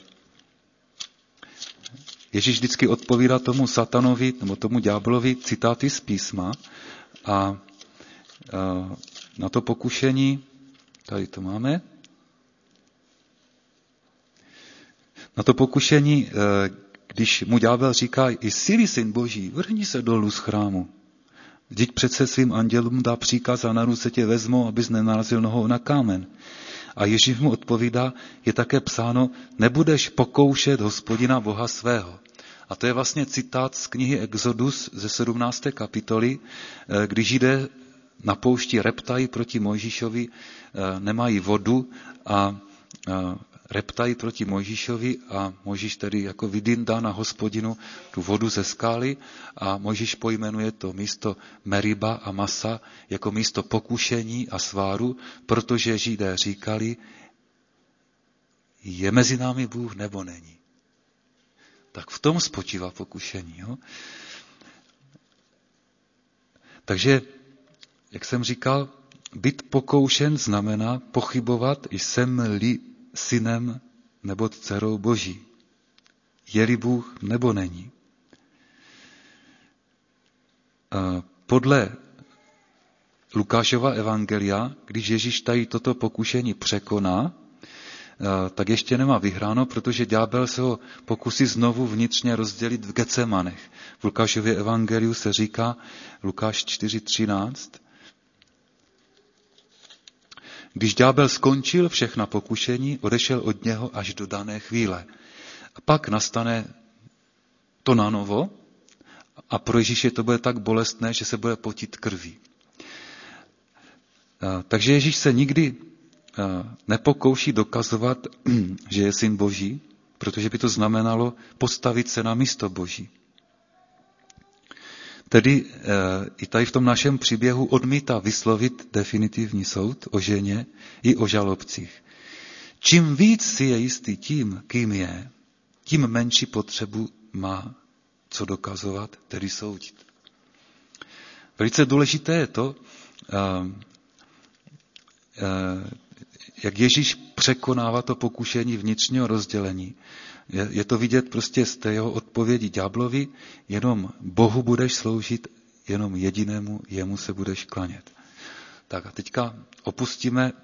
Ježíš vždycky odpovídá tomu satanovi nebo tomu ďáblovi citáty z písma a na to pokušení, tady to máme, na to pokušení, když mu ďábel říká, jsi syn Boží, vrhni se dolů z chrámu. Vždyť přece svým andělům dá příkaz a na ruce tě vezmou, abys nenarazil nohou na kámen. A Ježíš mu odpovídá, je také psáno, nebudeš pokoušet Hospodina Boha svého. A to je vlastně citát z knihy Exodus ze 17. kapitoly, když Židé na poušti reptají proti Mojžíšovi, nemají vodu a reptají proti Mojžíšovi a Mojžíš tedy jako vydindá na Hospodinu tu vodu ze skály a Mojžíš pojmenuje to místo Meriba a Masa jako místo pokušení a sváru, protože Židé říkali, je mezi námi Bůh nebo není. Tak v tom spočívá pokušení. Jo? Takže, jak jsem říkal, být pokoušen znamená pochybovat, jsem-li synem nebo dcerou Boží. Je-li Bůh nebo není. Podle Lukášova evangelia, když Ježíš tady toto pokušení překoná, tak ještě nemá vyhráno, protože ďábel se ho pokusí znovu vnitřně rozdělit v Getsemanech. V Lukášově evangeliu se říká, Lukáš 4:13, když ďábel skončil všechna pokušení, odešel od něho až do dané chvíle. A pak nastane to nanovo a pro Ježíše to bude tak bolestné, že se bude potit krví. Takže Ježíš se nikdy nepokouší dokazovat, že je syn Boží, protože by to znamenalo postavit se na místo Boží. Tedy i tady v tom našem příběhu odmítá vyslovit definitivní soud o ženě i o žalobcích. Čím víc si je jistý tím, kým je, tím menší potřebu má co dokazovat, tedy soudit. Velice důležité je to, jak Ježíš překonává to pokušení vnitřního rozdělení. Je to vidět prostě z té jeho odpovědi ďáblovi, jenom Bohu budeš sloužit, jenom jedinému, jemu se budeš klanět. Tak a teďka opustíme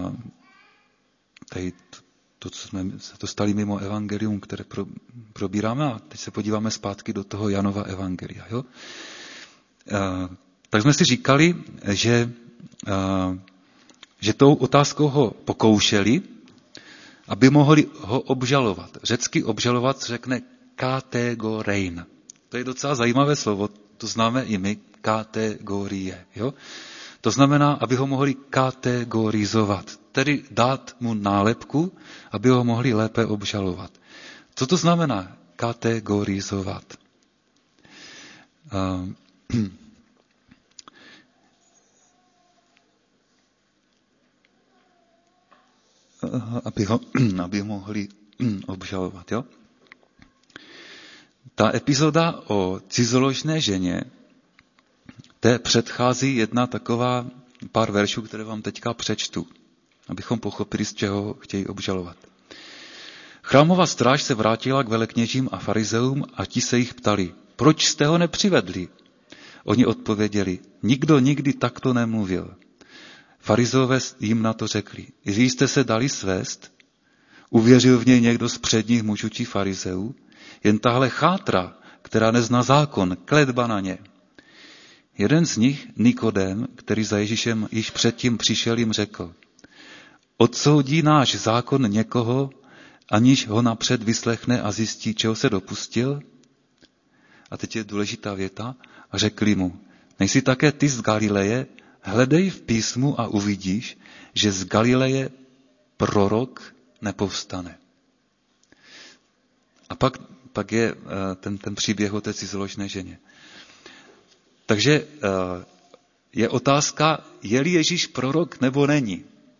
tady to, co jsme se dostali mimo evangelium, které probíráme a teď se podíváme zpátky do toho Janova evangelia. Jo? Tak jsme si říkali, že tou otázkou ho pokoušeli, aby mohli ho obžalovat. Řecky obžalovat řekne kategorein. To je docela zajímavé slovo, to známe i my, kategorie. Jo? To znamená, aby ho mohli kategorizovat, tedy dát mu nálepku, aby ho mohli lépe obžalovat. Co to znamená kategorizovat? Aby ho mohli obžalovat. Jo? Ta epizoda o cizoložné ženě, té předchází jedna taková pár veršů, které vám teďka přečtu, abychom pochopili, z čeho chtějí obžalovat. Chrámová stráž se vrátila k velekněžím a farizeům a ti se jich ptali, proč jste ho nepřivedli? Oni odpověděli, nikdo nikdy takto nemluvil. Farizeové jim na to řekli, že jste se dali svést, uvěřil v něj někdo z předních mužů či farizeů, jen tahle chátra, která nezná zákon, kletba na ně. Jeden z nich, Nikodém, který za Ježíšem již předtím přišel, jim řekl, odsoudí náš zákon někoho, aniž ho napřed vyslechne a zjistí, čeho se dopustil? A teď je důležitá věta. A řekli mu, nejsi také ty z Galileje, hledej v písmu a uvidíš, že z Galileje prorok nepovstane. A pak je ten příběh o té cizoložné ženě. Takže je otázka, je-li Ježíš prorok nebo není.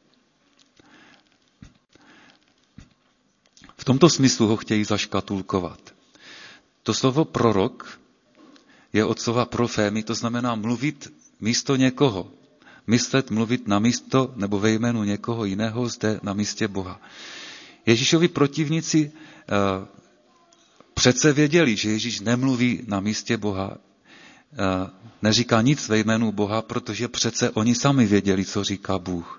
V tomto smyslu ho chtějí zaškatulkovat. To slovo prorok je od slova profémy, to znamená mluvit místo někoho. Myslet, mluvit na místo nebo ve jménu někoho jiného zde na místě Boha. Ježíšovi protivníci přece věděli, že Ježíš nemluví na místě Boha, neříká nic ve jménu Boha, protože přece oni sami věděli, co říká Bůh.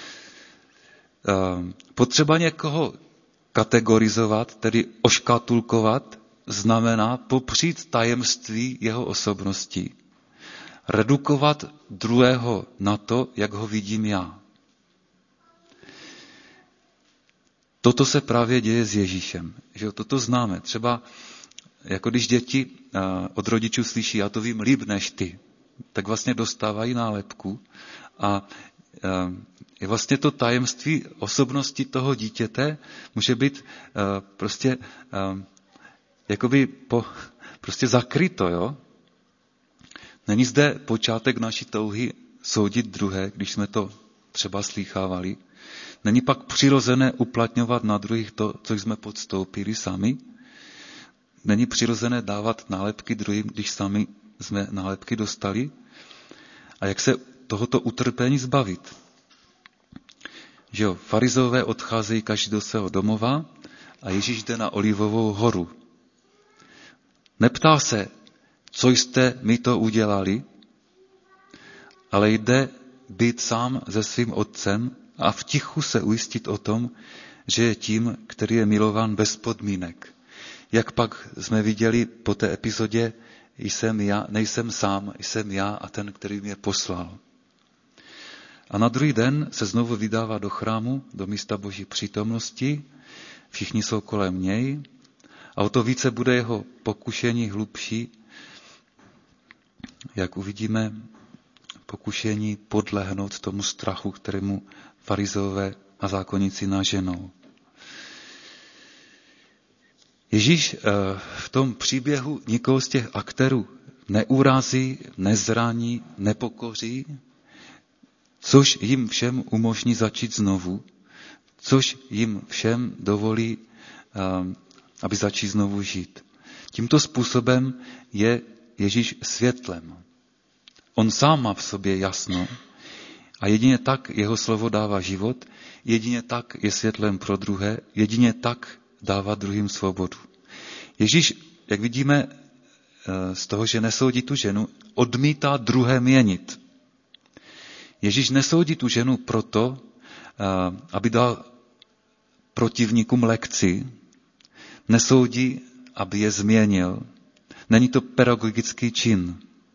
Potřeba někoho kategorizovat, tedy oškatulkovat, znamená popřít tajemství jeho osobnosti. Redukovat druhého na to, jak ho vidím já. Toto se právě děje s Ježíšem. Že toto známe. Třeba jako když děti od rodičů slyší, já to vím líp než ty, tak vlastně dostávají nálepku a je vlastně to tajemství osobnosti toho dítěte může být prostě jakoby prostě zakryto, jo? Není zde počátek naší touhy soudit druhé, když jsme to třeba slýchávali. Není pak přirozené uplatňovat na druhých to, co jsme podstoupili sami. Není přirozené dávat nálepky druhým, když sami jsme nálepky dostali. A jak se tohoto utrpení zbavit? Že jo, farizeové odcházejí každý do svého domova a Ježíš jde na Olivovou horu. Neptá se, co jste mi to udělali, ale jde být sám se svým otcem a v tichu se ujistit o tom, že je tím, který je milován bez podmínek. Jak pak jsme viděli po té epizodě, nejsem sám, jsem já a ten, který mě poslal. A na druhý den se znovu vydává do chrámu, do místa Boží přítomnosti, všichni jsou kolem něj a o to více bude jeho pokušení hlubší, jak uvidíme, pokušení podlehnout tomu strachu, kterému farizeové a zákonníci naženou. Ježíš v tom příběhu nikoho z těch aktérů neurazí, nezraní, nepokoří, což jim všem umožní začít znovu, což jim všem dovolí, aby začít znovu žít. Tímto způsobem je Ježíš světlem. On sám má v sobě jasno a jedině tak jeho slovo dává život, jedině tak je světlem pro druhé, jedině tak dává druhým svobodu. Ježíš, jak vidíme z toho, že nesoudí tu ženu, odmítá druhé měnit. Ježíš nesoudí tu ženu proto, aby dal protivníkům lekci, nesoudí, aby je změnil. Není to pedagogický čin.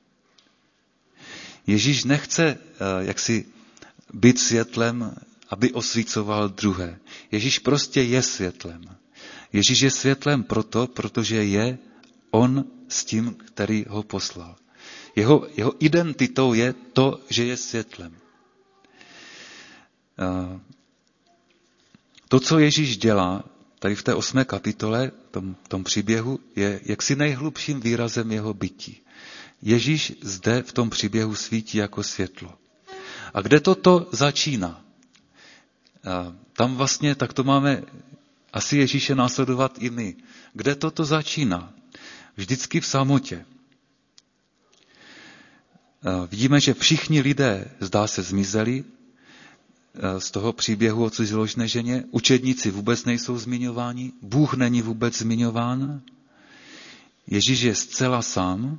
Ježíš nechce jaksi být světlem, aby osvícoval druhé. Ježíš prostě je světlem. Ježíš je světlem protože je on s tím, který ho poslal. Jeho identitou je to, že je světlem. To, co Ježíš dělá, tady v té 8. kapitole, tom příběhu, je jaksi nejhlubším výrazem jeho bytí. Ježíš zde v tom příběhu svítí jako světlo. A kde toto začíná? Tam vlastně, tak to máme asi Ježíše následovat i my. Kde toto začíná? Vždycky v samotě. Vidíme, že všichni lidé, zdá se, zmizeli z toho příběhu o cizoložné ženě. Učedníci vůbec nejsou zmiňováni, Bůh není vůbec zmiňován. Ježíš je zcela sám.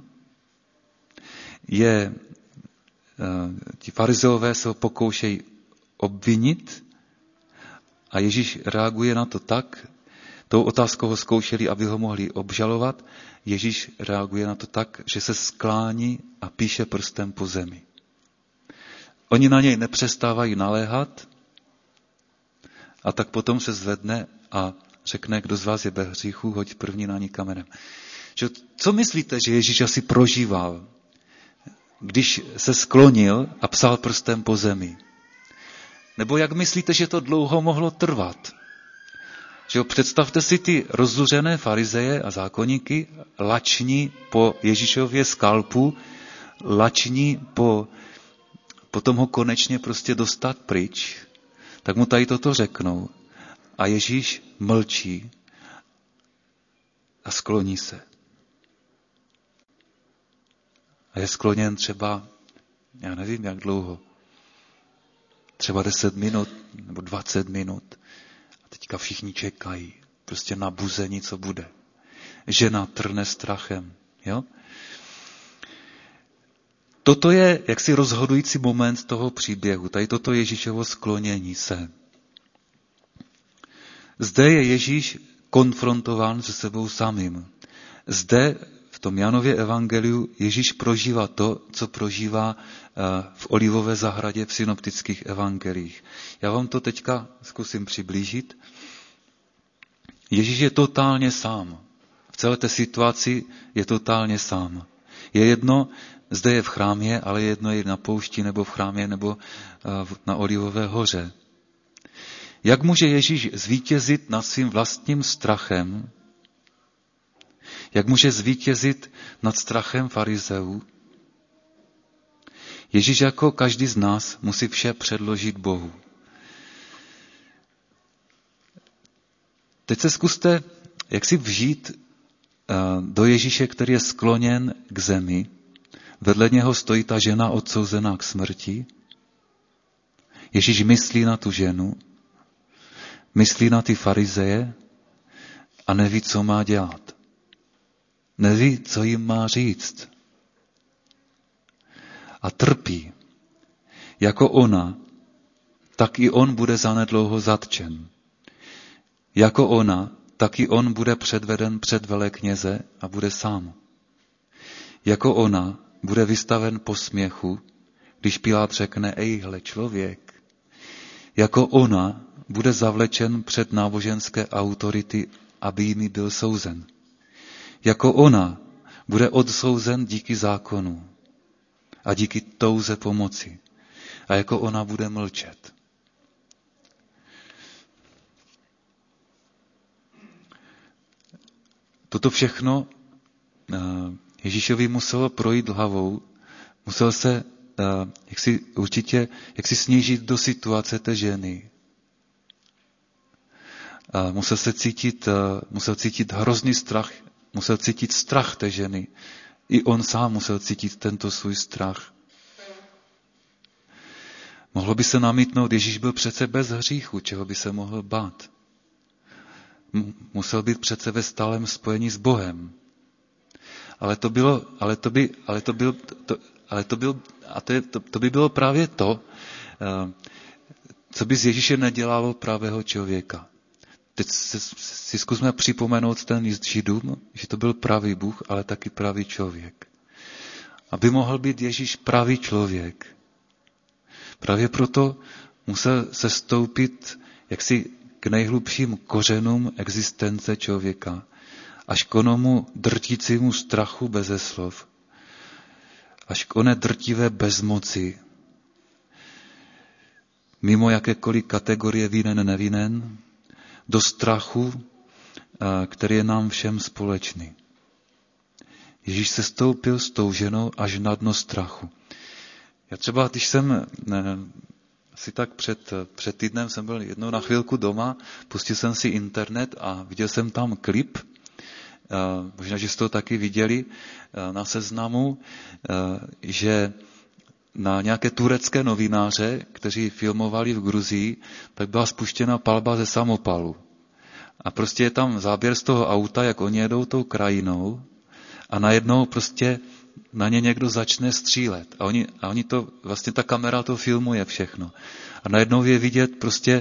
Ti farizeové se ho pokoušejí obvinit a Ježíš reaguje na to tak, tou otázkou ho zkoušeli, aby ho mohli obžalovat. Ježíš reaguje na to tak, že se sklání a píše prstem po zemi. Oni na něj nepřestávají naléhat a tak potom se zvedne a řekne, kdo z vás je bez hříchu, hoď první na ní kamenem. Co myslíte, že Ježíš asi prožíval, když se sklonil a psal prstem po zemi? Nebo jak myslíte, že to dlouho mohlo trvat? Že představte si ty rozzuřené farizeje a zákonníky, lační po Ježíšově skalpu, lační po tom ho konečně prostě dostat pryč, tak mu tady toto řeknou. A Ježíš mlčí a skloní se. A je skloněn třeba, já nevím jak dlouho, třeba 10 minut nebo 20 minut. A teďka všichni čekají, prostě nabuzení, co bude. Žena trne strachem. Jo? Toto je jaksi rozhodující moment toho příběhu. Tady toto Ježíšovo sklonění se. Zde je Ježíš konfrontován se sebou samým. Zde v tom Janově evangeliu Ježíš prožívá to, co prožívá v Olivové zahradě v synoptických evangelích. Já vám to teďka zkusím přiblížit. Ježíš je totálně sám. V celé té situaci je totálně sám. Je jedno, zde je v chrámě, ale je jedno je na poušti, nebo v chrámě, nebo na Olivové hoře. Jak může Ježíš zvítězit nad svým vlastním strachem? Jak může zvítězit nad strachem farizeů? Ježíš jako každý z nás musí vše předložit Bohu. Teď se zkuste, jak si vžít do Ježíše, který je skloněn k zemi. Vedle něho stojí ta žena odsouzená k smrti. Ježíš myslí na tu ženu, myslí na ty farizeje a neví, co má dělat. Neví, co jim má říct. A trpí. Jako ona, tak i on bude zanedlouho zatčen. Jako ona, tak i on bude předveden před velekněze a bude sám. Jako ona bude vystaven posměchu, když Pilát řekne, ejhle člověk. Jako ona bude zavlečen před náboženské autority, aby jimi byl souzen. Jako ona bude odsouzen díky zákonu a díky touze pomoci. A jako ona bude mlčet. Toto všechno Ježíšovi muselo projít hlavou, musel se jak si snížit do situace té ženy. Musel cítit hrozný strach, musel cítit strach té ženy. I on sám musel cítit tento svůj strach. Mohlo by se namítnout, Ježíš byl přece bez hříchu, čeho by se mohl bát. Musel být přece ve stálém spojení s Bohem. To by bylo právě to, co by z Ježíše nedělalo pravého člověka. Teď si zkusme připomenout ten list Židům, že to byl pravý Bůh, ale taky pravý člověk. Aby mohl být Ježíš pravý člověk. Právě proto musel se stoupit jaksi k nejhlubším kořenům existence člověka, až k onomu drtícímu strachu beze slov, až k oné drtivé bezmoci, mimo jakékoliv kategorie vinen, nevinen, do strachu, který je nám všem společný. Ježíš se stoupil s tou ženou až na dno strachu. Já třeba, když jsem asi tak před týdnem jsem byl jednou na chvilku doma, pustil jsem si internet a viděl jsem tam klip, možná, že jste to taky viděli na Seznamu, že na nějaké turecké novináře, kteří filmovali v Gruzii, tak byla spuštěna palba ze samopalu. A prostě je tam záběr z toho auta, jak oni jedou tou krajinou a najednou prostě na ně někdo začne střílet. A oni to, vlastně ta kamera to filmuje všechno. A najednou je vidět prostě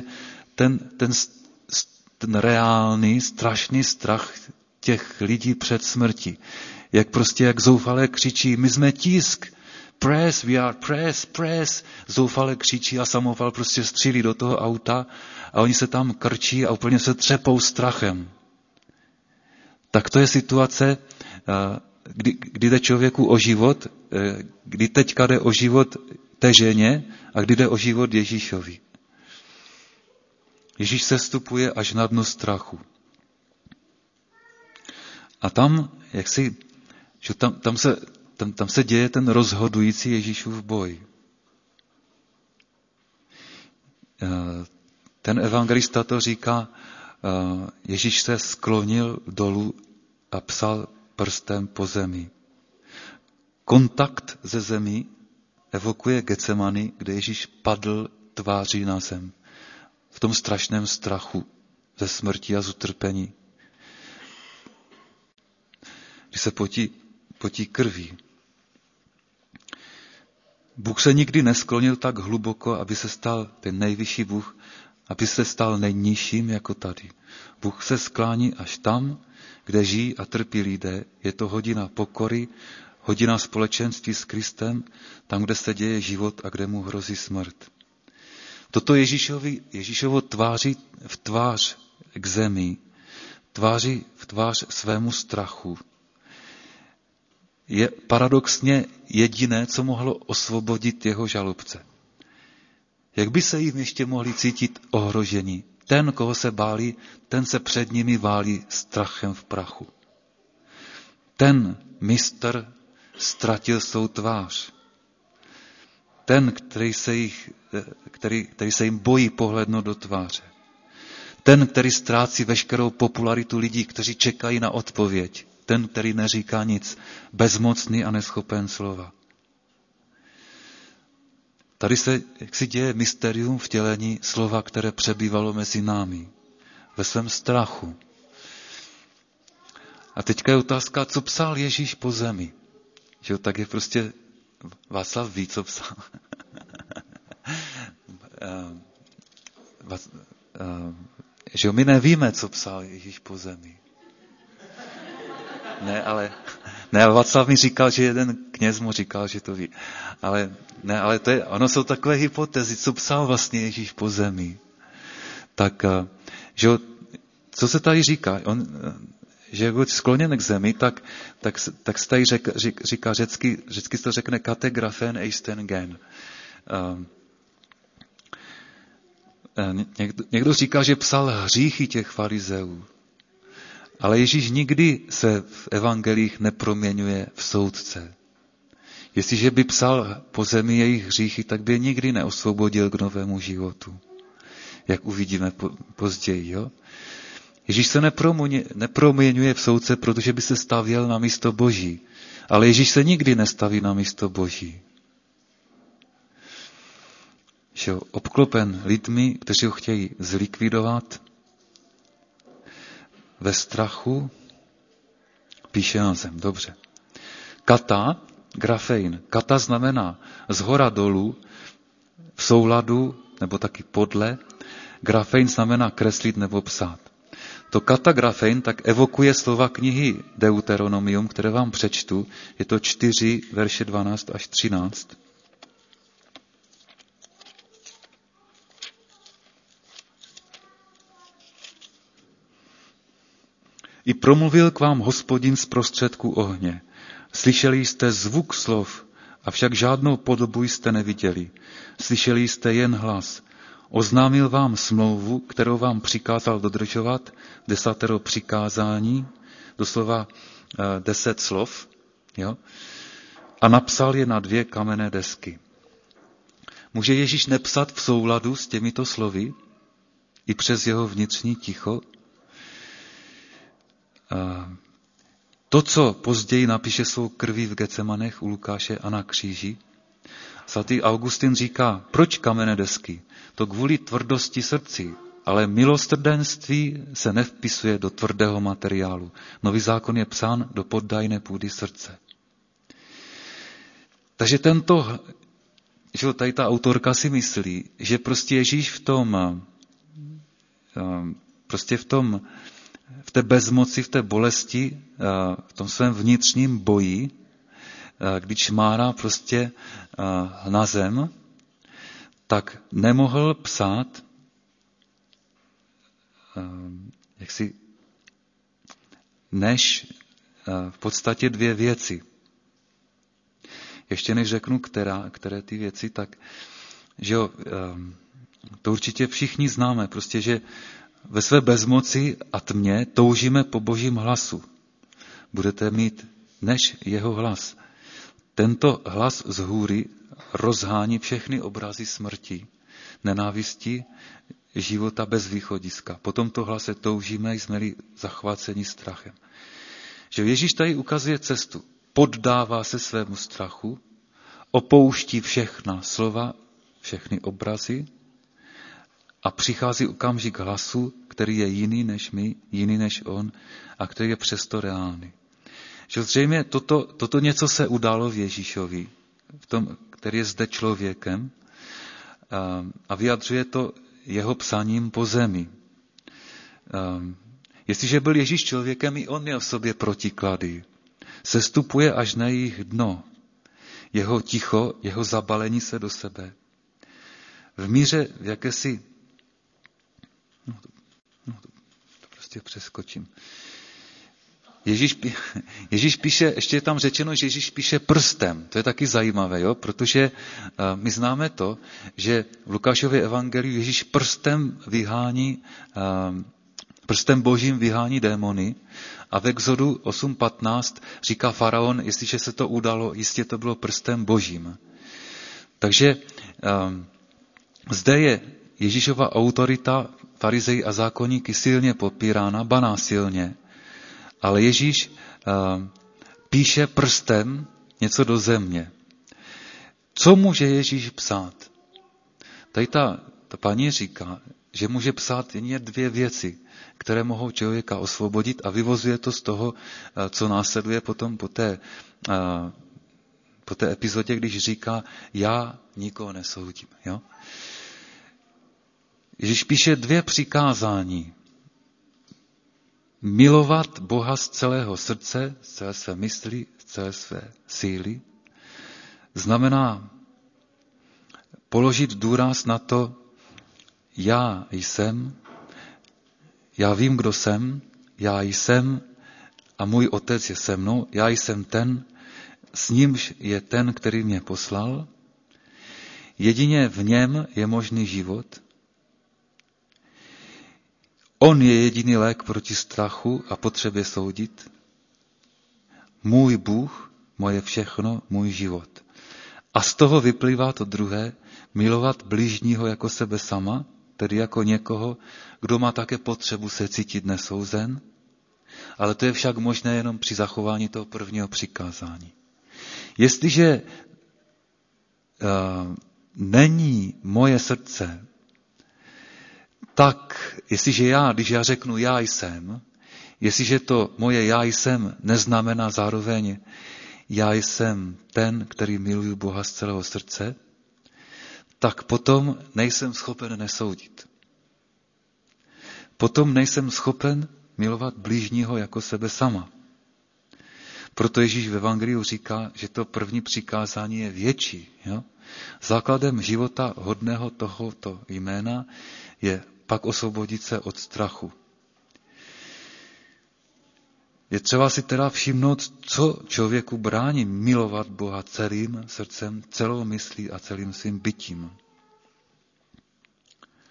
ten reálný, strašný strach těch lidí před smrtí. Jak zoufale křičí, my jsme tisk, press, we are press, zoufale křičí a samopal prostě střílí do toho auta a oni se tam krčí a úplně se třepou strachem. Tak to je situace, kdy jde člověku o život, kdy teďka jde o život té ženě a kdy jde o život Ježíšovi. Ježíš se stupuje až na dno strachu. A tam, tam se děje ten rozhodující Ježíšův boj. Ten evangelista to říká, Ježíš se sklonil dolů a psal prstem po zemi. Kontakt ze zemí evokuje Getsemani, kde Ježíš padl tváří na zem. V tom strašném strachu ze smrti a z utrpení. Když se potí krví. Bůh se nikdy nesklonil tak hluboko, aby se stal ten nejvyšší Bůh, aby se stal nejnižším jako tady. Bůh se sklání až tam, kde žijí a trpí lidé. Je to hodina pokory, hodina společenství s Kristem, tam, kde se děje život a kde mu hrozí smrt. Toto Ježíšovo tváří v tvář k zemi, tváří v tvář svému strachu, je paradoxně jediné, co mohlo osvobodit jeho žalobce. Jak by se jim ještě mohli cítit ohroženi? Ten, koho se báli, ten se před nimi válí strachem v prachu. Ten mistr ztratil svou tvář. Ten, který se jim bojí pohlednout do tváře. Ten, který ztrácí veškerou popularitu lidí, kteří čekají na odpověď. Ten, který neříká nic, bezmocný a neschopen slova. Tady se jaksi děje mysterium vtělení slova, které přebývalo mezi námi. Ve svém strachu. A teďka je otázka, co psal Ježíš po zemi. Že jo, tak je prostě, Václav ví, co psal. Že jo, my nevíme, co psal Ježíš po zemi. Ne, ale Václav mi říkal, že jeden kněz mu říkal, že to ví. Ale ono jsou takové hypotézy, co psal vlastně Ježíš po zemi. Tak, že co se tady říká? Že je skloněn k zemi, tak se tady říká řecky se to řekne kategrafen eisten gen. Někdo říká, že psal hříchy těch farizeů. Ale Ježíš nikdy se v evangelích neproměňuje v soudce. Jestliže by psal po zemi jejich hříchy, tak by je nikdy neosvobodil k novému životu. Jak uvidíme později. Jo? Ježíš se neproměňuje v soudce, protože by se stavěl na místo Boží. Ale Ježíš se nikdy nestaví na místo Boží. Že obklopen lidmi, kteří ho chtějí zlikvidovat, ve strachu, píše na zem. Dobře. Kata, grafein. Kata znamená zhora dolů, v souladu, nebo taky podle. Grafein znamená kreslit nebo psát. To katagrafein tak evokuje slova knihy Deuteronomium, které vám přečtu. Je to 4, verše 12 až 13. I promluvil k vám Hospodin z prostředku ohně. Slyšeli jste zvuk slov, avšak žádnou podobu jste neviděli. Slyšeli jste jen hlas. oznámil vám smlouvu, kterou vám přikázal dodržovat, 10 přikázání, doslova 10 slov, jo? A napsal je na 2 kamenné desky. Může Ježíš nepsat v souladu s těmito slovy i přes jeho vnitřní ticho? To, co později napíše svou krví v Getsemanech u Lukáše a na kříži, svatý Augustin říká, proč kamenné desky? To kvůli tvrdosti srdci, ale milosrdenství se nevpisuje do tvrdého materiálu. Nový zákon je psán do poddajné půdy srdce. Takže tady ta autorka si myslí, že prostě Ježíš v té bezmoci, v té bolesti, v tom svém vnitřním boji, když mára prostě na zem, tak nemohl psát než v podstatě 2 věci. Ještě než řeknu, které ty věci, tak že jo, to určitě všichni známe, prostě, že ve své bezmoci a tmě toužíme po Božím hlasu. Budete mít než jeho hlas. Tento hlas z hůry rozhání všechny obrazy smrti, nenávisti, života bez východiska. Po tomto hlase toužíme, jsme-li zachváceni strachem. Že Ježíš tady ukazuje cestu. Poddává se svému strachu, opouští všechna slova, všechny obrazy a přichází okamžik hlasu, který je jiný než my, jiný než on a který je přesto reálný. Že zřejmě toto něco se událo v Ježíšovi, v tom, který je zde člověkem a vyjadřuje to jeho psaním po zemi. Jestliže byl Ježíš člověkem, i on měl v sobě protiklady. Sestupuje až na jejich dno. Jeho ticho, jeho zabalení se do sebe. V míře, v jakési... To prostě přeskočím. Ježíš píše, ještě je tam řečeno, že Ježíš píše prstem. To je taky zajímavé, jo? Protože my známe to, že v Lukášově evangeliu Ježíš prstem Božím vyhání démony a v Exodu 8.15 říká faraon, jestliže se to udalo, jistě to bylo prstem Božím. Takže zde je Ježíšova autorita, farizeji a zákonníky silně popírána, baná silně, ale Ježíš píše prstem něco do země. Co může Ježíš psát? Tady ta paní říká, že může psát jen 2 věci, které mohou člověka osvobodit a vyvozuje to z toho, co následuje potom po té epizodě, když říká, já nikoho nesoudím. Jo? Ježíš píše 2 přikázání. Milovat Boha z celého srdce, z celé své mysli, z celé své síly, znamená položit důraz na to, já jsem, já vím, kdo jsem, já jsem a můj otec je se mnou, já jsem ten, s nímž je ten, který mě poslal. Jedině v něm je možný život. On je jediný lék proti strachu a potřebě soudit. Můj Bůh, moje všechno, můj život. A z toho vyplývá to druhé, milovat bližního jako sebe sama, tedy jako někoho, kdo má také potřebu se cítit nesouzen, ale to je však možné jenom při zachování toho prvního přikázání. Jestliže není moje srdce, tak jestliže když já řeknu já jsem, jestliže to moje já jsem neznamená zároveň já jsem ten, který miluji Boha z celého srdce, tak potom nejsem schopen nesoudit. Potom nejsem schopen milovat bližního jako sebe sama. Proto Ježíš v evangeliu říká, že to první přikázání je větší. Jo? Základem života hodného tohoto jména je pak osvobodit se od strachu. Je třeba si teda všimnout, co člověku brání milovat Boha celým srdcem, celou myslí a celým svým bytím.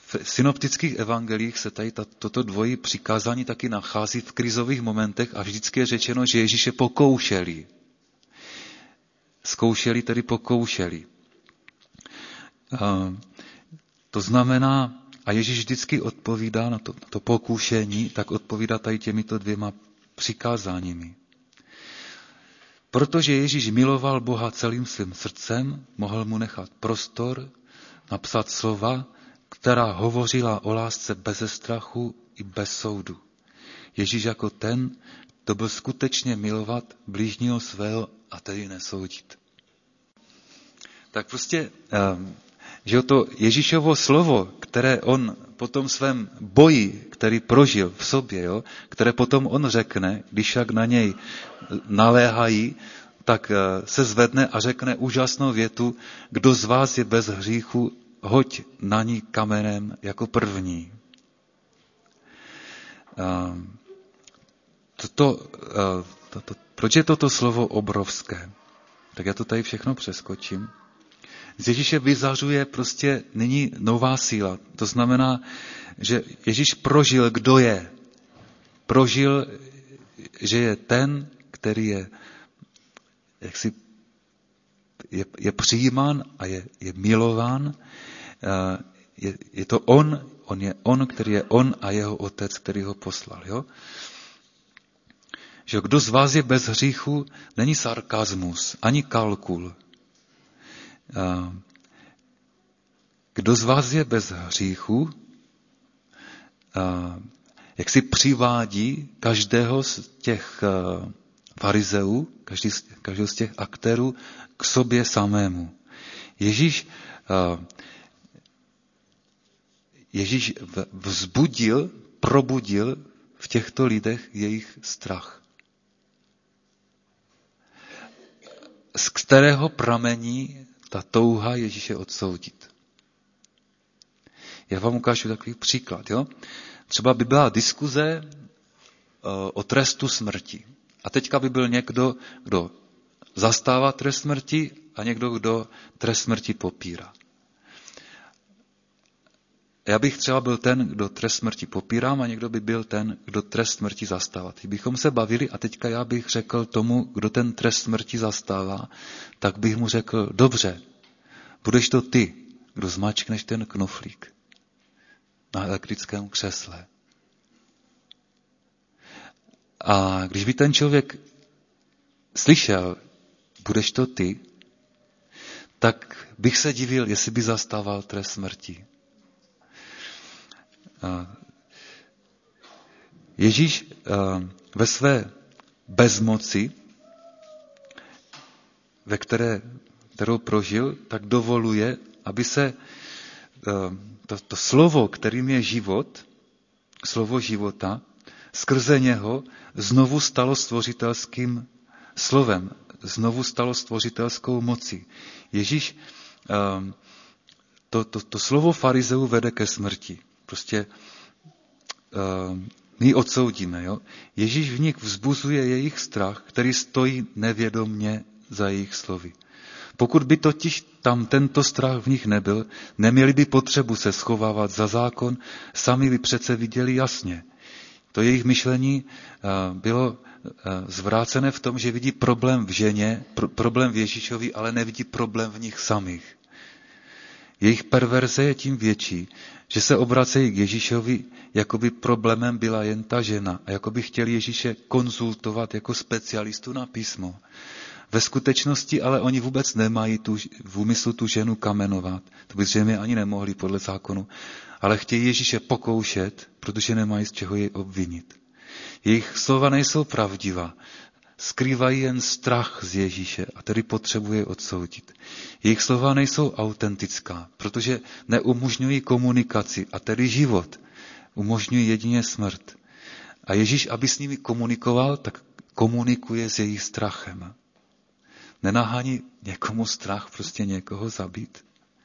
v synoptických evangelích se tady toto dvojí přikázání taky nachází v krizových momentech a vždycky je řečeno, že Ježíše pokoušeli. Zkoušeli, tedy pokoušeli. To znamená, a Ježíš vždycky odpovídá na to pokušení, tak odpovídá tady těmito dvěma přikázáními. Protože Ježíš miloval Boha celým svým srdcem, mohl mu nechat prostor, napsat slova, která hovořila o lásce beze strachu i bez soudu. Ježíš jako ten, kdo byl skutečně milovat blížního svého a tedy nesoudit. Tak prostě, že to Ježíšovo slovo, které on po tom svém boji, který prožil v sobě, jo, které potom on řekne, když však na něj naléhají, tak se zvedne a řekne úžasnou větu, kdo z vás je bez hříchu, hoď na ní kamenem jako první. Proč je toto slovo obrovské? Tak já to tady všechno přeskočím. Z Ježíše vyzařuje prostě nyní nová síla. To znamená, že Ježíš prožil, kdo je. Prožil, že je ten, který je přijímán a je milován. Je to on je on, který je on a jeho otec, který ho poslal. Jo? Že kdo z vás je bez hříchu, není sarkazmus, ani kalkul. Kdo z vás je bez hříchu, jak si přivádí každého z těch farizeů, každého z těch aktérů k sobě samému. Ježíš probudil v těchto lidech jejich strach. Z kterého pramení ta touha Ježíše odsoudit. Já vám ukážu takový příklad. Jo? Třeba by byla diskuze o trestu smrti. A teďka by byl někdo, kdo zastává trest smrti a někdo, kdo trest smrti popírá. Já bych třeba byl ten, kdo trest smrti popírám a někdo by byl ten, kdo trest smrti zastává. Bychom se bavili a teďka já bych řekl tomu, kdo ten trest smrti zastává, tak bych mu řekl, dobře, budeš to ty, kdo zmačkneš ten knoflík na elektrickém křesle. A když by ten člověk slyšel, budeš to ty, tak bych se divil, jestli by zastával trest smrti. Ježíš ve své bezmoci, kterou prožil, tak dovoluje, aby se to slovo, kterým je život, slovo života, skrze něho znovu stalo stvořitelským slovem, znovu stalo stvořitelskou mocí. Ježíš to slovo farizeů vede ke smrti. Prostě my ji odsoudíme. Jo? Ježíš v nich vzbuzuje jejich strach, který stojí nevědomně za jejich slovy. Pokud by totiž tam tento strach v nich nebyl, neměli by potřebu se schovávat za zákon, sami by přece viděli jasně. To jejich myšlení bylo zvrácené v tom, že vidí problém v ženě, problém v Ježíšovi, ale nevidí problém v nich samých. Jejich perverze je tím větší, že se obracejí k Ježíšovi, jako by problémem byla jen ta žena a jako by chtěli Ježíše konzultovat jako specialistu na písmo. Ve skutečnosti ale oni vůbec nemají v úmyslu tu ženu kamenovat. To by zřejmě ani nemohli podle zákonu. Ale chtějí Ježíše pokoušet, protože nemají z čeho jej obvinit. Jejich slova nejsou pravdivá. Skrývají jen strach z Ježíše a tedy potřebuje odsoudit. Jejich slova nejsou autentická, protože neumožňují komunikaci a tedy život. Umožňují jedině smrt. A Ježíš, aby s nimi komunikoval, tak komunikuje s jejich strachem. Nenahání někomu strach prostě někoho zabít.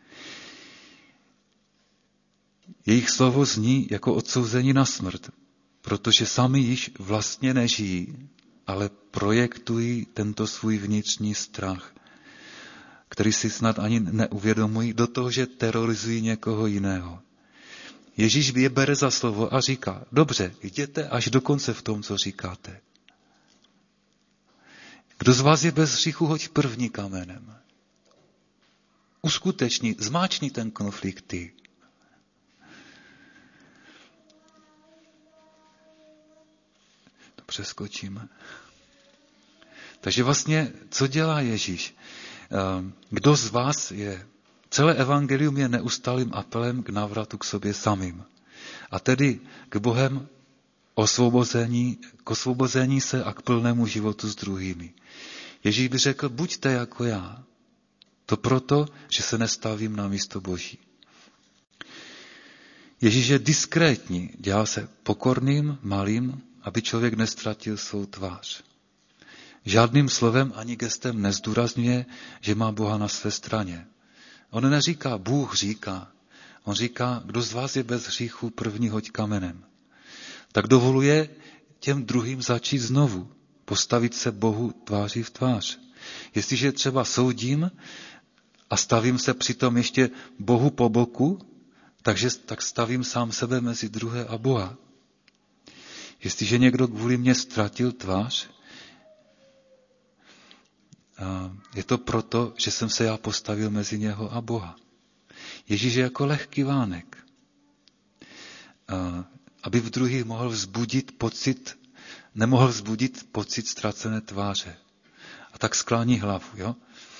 Jejich slovo zní jako odsouzení na smrt, protože sami již vlastně nežijí, ale projektují tento svůj vnitřní strach, který si snad ani neuvědomují, do toho, že terorizují někoho jiného. Ježíš je bere za slovo a říká, dobře, jděte až do konce v tom, co říkáte. Kdo z vás je bez hříchu, hoď první kamenem. Uskuteční, zmáčni ten konflikt ty. To přeskočíme. Takže vlastně, co dělá Ježíš? Kdo z vás je? Celé evangelium je neustálým apelem k návratu k sobě samým. A tedy k Bohem k osvobození se a k plnému životu s druhými. Ježíš by řekl, buďte jako já. To proto, že se nestavím na místo Boží. Ježíš je diskrétní, dělá se pokorným, malým, aby člověk nestratil svou tvář. Žádným slovem ani gestem nezdůrazňuje, že má Boha na své straně. On neříká, Bůh říká. On říká, kdo z vás je bez hříchu, první hoď kamenem. Tak dovoluje těm druhým začít znovu, postavit se Bohu tváří v tvář. Jestliže třeba soudím a stavím se přitom ještě Bohu po boku, tak stavím sám sebe mezi druhé a Boha. Jestliže někdo kvůli mě ztratil tvář, je to proto, že jsem se já postavil mezi něho a Boha. Ježíš je jako lehký vánek, aby v druhých nemohl vzbudit pocit ztracené tváře. A tak sklání hlavu. Jo?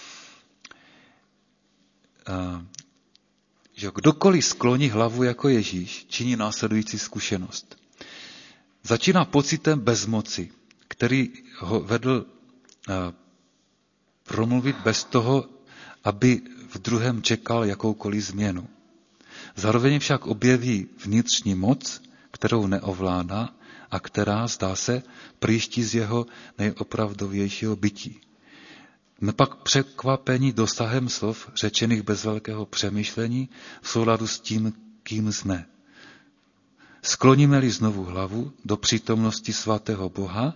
Že kdokoliv skloní hlavu jako Ježíš, činí následující zkušenost. Začíná pocitem bezmoci, který ho vedl promluvit bez toho, aby v druhém čekal jakoukoliv změnu. Zároveň však objeví vnitřní moc, kterou neovládá a která, zdá se, příští z jeho nejopravdovějšího bytí. Jsme pak překvapení dosahem slov, řečených bez velkého přemýšlení, v souladu s tím, kým jsme. Skloníme-li znovu hlavu do přítomnosti svatého Boha,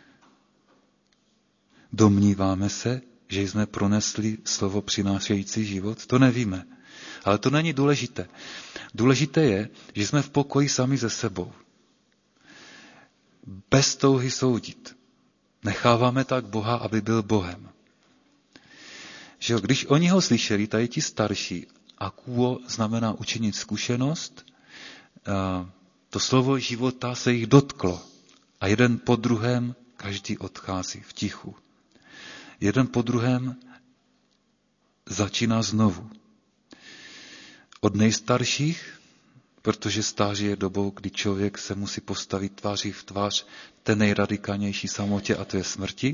domníváme se, že jsme pronesli slovo přinášející život? To nevíme. Ale to není důležité. Důležité je, že jsme v pokoji sami se sebou. Bez touhy soudit. Necháváme tak Boha, aby byl Bohem. Že jo, když oni ho slyšeli, tady ti starší, akuo znamená učinit zkušenost, to slovo života se jich dotklo. A jeden po druhém každý odchází v tichu. Jeden po druhém začíná znovu. Od nejstarších, protože stáří je dobou, kdy člověk se musí postavit tváří v tvář té nejradikálnější samotě, a to je smrti.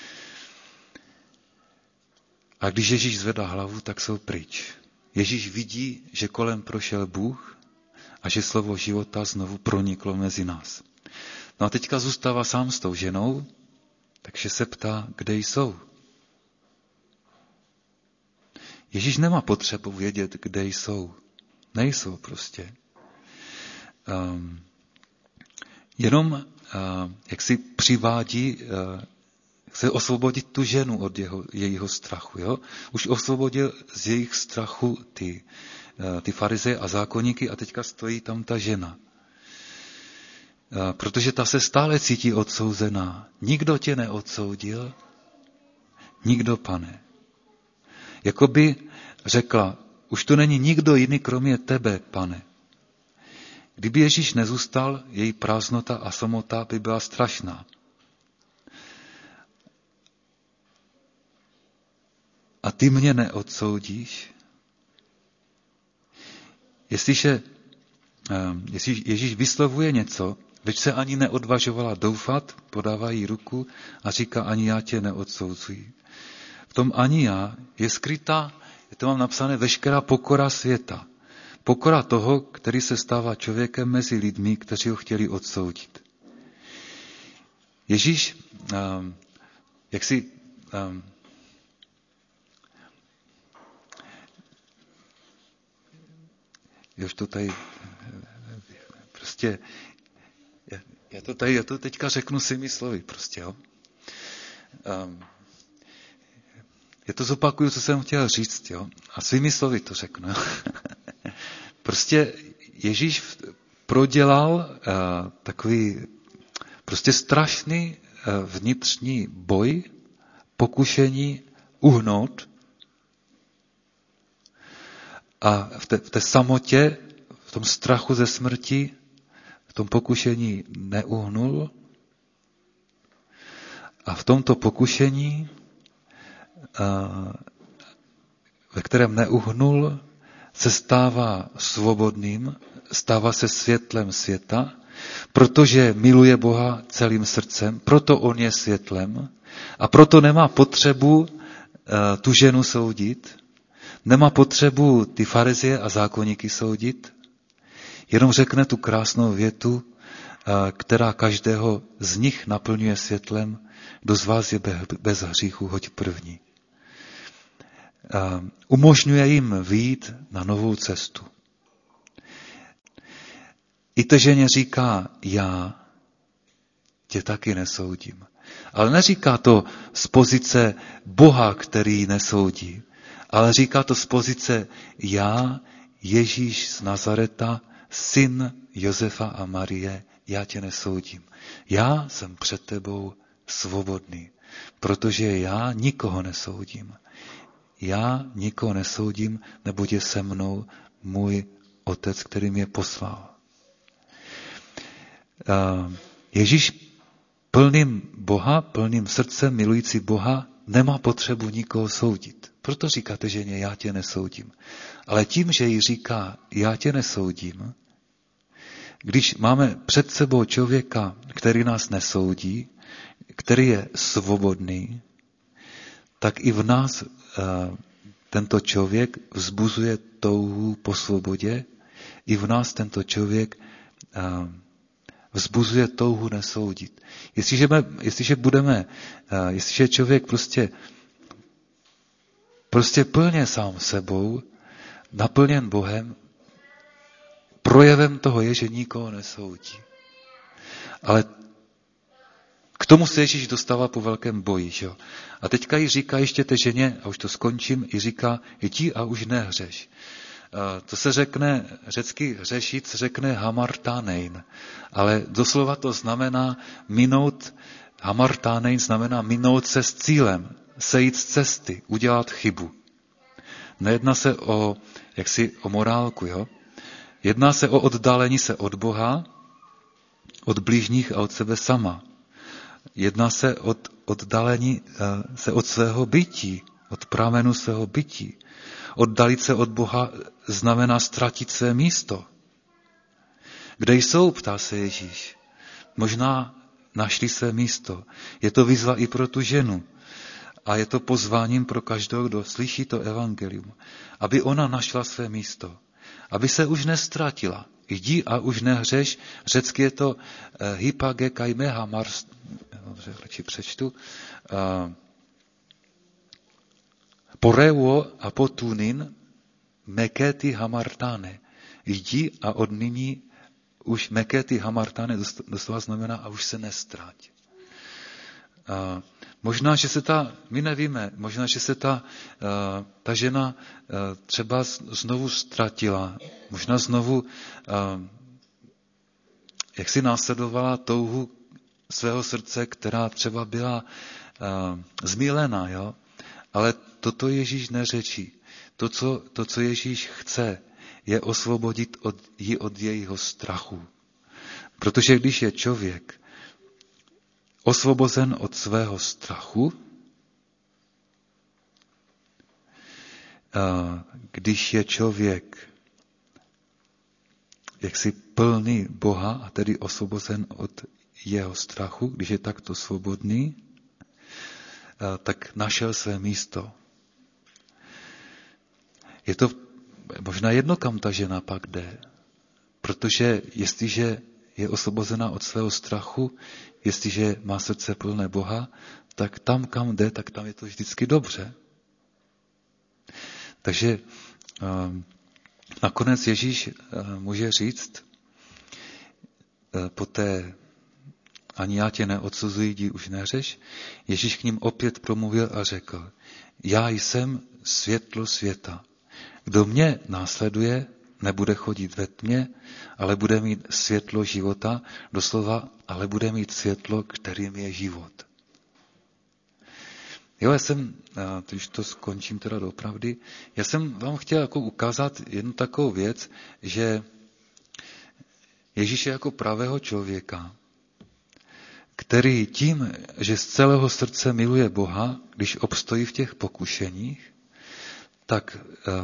A když Ježíš zvedá hlavu, tak jsou pryč. Ježíš vidí, že kolem prošel Bůh a že slovo života znovu proniklo mezi nás. No a teďka zůstává sám s tou ženou, takže se ptá, kde jsou. Ježíš nemá potřebu vědět, kde jsou. Nejsou prostě. Jenom jak si přivádí, chce osvobodit tu ženu od jejího strachu. Jo? Už osvobodil z jejich strachu ty farizeje a zákonníky a teďka stojí tam ta žena. Protože ta se stále cítí odsouzená. Nikdo tě neodsoudil, nikdo, Pane. Jakoby řekla, už tu není nikdo jiný kromě tebe, Pane. Kdyby Ježíš nezůstal, její prázdnota a samota by byla strašná. A ty mě neodsoudíš? Jestliže Ježíš vyslovuje něco, veď se ani neodvažovala doufat, podává jí ruku a říká, ani já tě neodsouzuji. V tom ani já je skrytá, to mám napsané, veškerá pokora světa. Pokora toho, který se stává člověkem mezi lidmi, kteří ho chtěli odsoudit. Ježíš, už to tady, prostě, já to teďka řeknu svými slovy, prostě, jo. Já to zopakuju, co jsem chtěl říct, jo. A svými slovy to řeknu, jo. Prostě Ježíš prodělal takový prostě strašný vnitřní boj, pokušení uhnout a v té samotě, v tom strachu ze smrti, v tom pokušení neuhnul a v tomto pokušení, ve kterém neuhnul, se stává svobodným, stává se světlem světa, protože miluje Boha celým srdcem, proto on je světlem a proto nemá potřebu tu ženu soudit, nemá potřebu ty farizeje a zákonníky soudit, jenom řekne tu krásnou větu, která každého z nich naplňuje světlem, kdo z vás je bez hříchu, hoď první. Umožňuje jim vyjít na novou cestu. I té ženě říká, já tě taky nesoudím. Ale neříká to z pozice Boha, který nesoudí, ale říká to z pozice já, Ježíš z Nazareta, syn Josefa a Marie, já tě nesoudím. Já jsem před tebou svobodný, protože já nikoho nesoudím. Já nikoho nesoudím, neboť je se mnou můj Otec, který mě poslal. Ježíš plným Boha, plným srdcem, milující Boha, nemá potřebu nikoho soudit. Proto říkáte ženě, já tě nesoudím. Ale tím, že jí říká, já tě nesoudím, když máme před sebou člověka, který nás nesoudí, který je svobodný, tak i v nás tento člověk vzbuzuje touhu po svobodě, i v nás tento člověk vzbuzuje touhu nesoudit. Jestliže člověk prostě plně sám sebou, naplněn Bohem, projevem toho je, že nikoho nesoudí. Ale k tomu se Ježíš dostává po velkém boji. Že? A teďka jí říká ještě té ženě, a už to skončím, i říká, jdi a už nehřeš. To se řekne, řecky hřešit řekne hamartánein, ale doslova to znamená minout, hamartánein znamená minout se s cílem, sejít z cesty, udělat chybu. Nejedná se o morálku, jo? Jedná se o oddálení se od Boha, od blížních a od sebe sama. Jedná se o oddálení se od svého bytí, od pramenu svého bytí. Oddalit se od Boha znamená ztratit své místo. Kde jsou, ptá se Ježíš. Možná našli své místo. Je to výzva i pro tu ženu. A je to pozváním pro každého, kdo slyší to evangelium. Aby ona našla své místo. Aby se už nestratila. Jdi a už nehřeš. Řecky je to hypage kaimeha mars. Dobře, radši přečtu. Poreuo apotunin meketi hamartane. Jdi a od nyní už meketi hamartane doslova znamená a už se nestráť. Možná, že se my nevíme, možná, že se ta žena třeba znovu ztratila. Možná znovu jak si následovala touhu svého srdce, která třeba byla zmílená, jo? Ale toto Ježíš neřečí. To, co Ježíš chce, je osvobodit ji od jejího strachu. Protože když je člověk osvobozen od svého strachu, když je člověk jaksi plný Boha a tedy osvobozen od jeho strachu, když je takto svobodný, tak našel své místo. Je to možná jedno, kam ta žena pak jde. Protože jestliže je osvobozená od svého strachu, jestliže má srdce plné Boha, tak tam, kam jde, tak tam je to vždycky dobře. Takže nakonec Ježíš může říct poté ani já tě neodsuzuji, jdi už neřeš. Ježíš k ním opět promluvil a řekl, já jsem světlo světa. Kdo mě následuje, nebude chodit ve tmě, ale bude mít světlo života, doslova, ale bude mít světlo, kterým je život. Jo, když to skončím teda doopravdy, já jsem vám chtěl jako ukázat jednu takovou věc, že Ježíš je jako pravého člověka, který tím, že z celého srdce miluje Boha, když obstojí v těch pokušeních, tak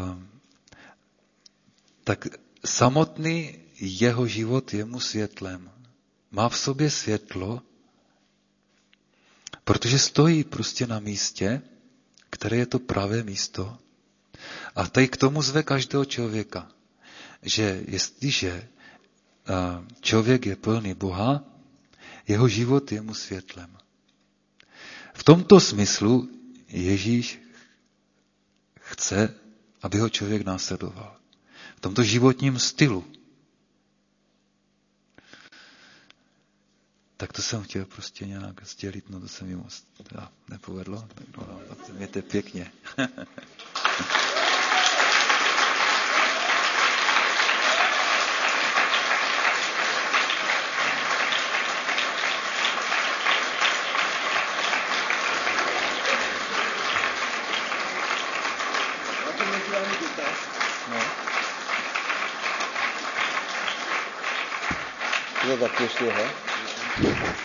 samotný jeho život je mu světlem. Má v sobě světlo, protože stojí prostě na místě, které je to pravé místo. A tady k tomu zve každého člověka, že jestliže člověk je plný Boha, jeho život je mu světlem. V tomto smyslu Ježíš chce, aby ho člověk následoval. V tomto životním stylu. Tak to jsem chtěl prostě nějak sdělit, no to se mi moc nepovedlo. Tak to mějte pěkně. Tak ještě,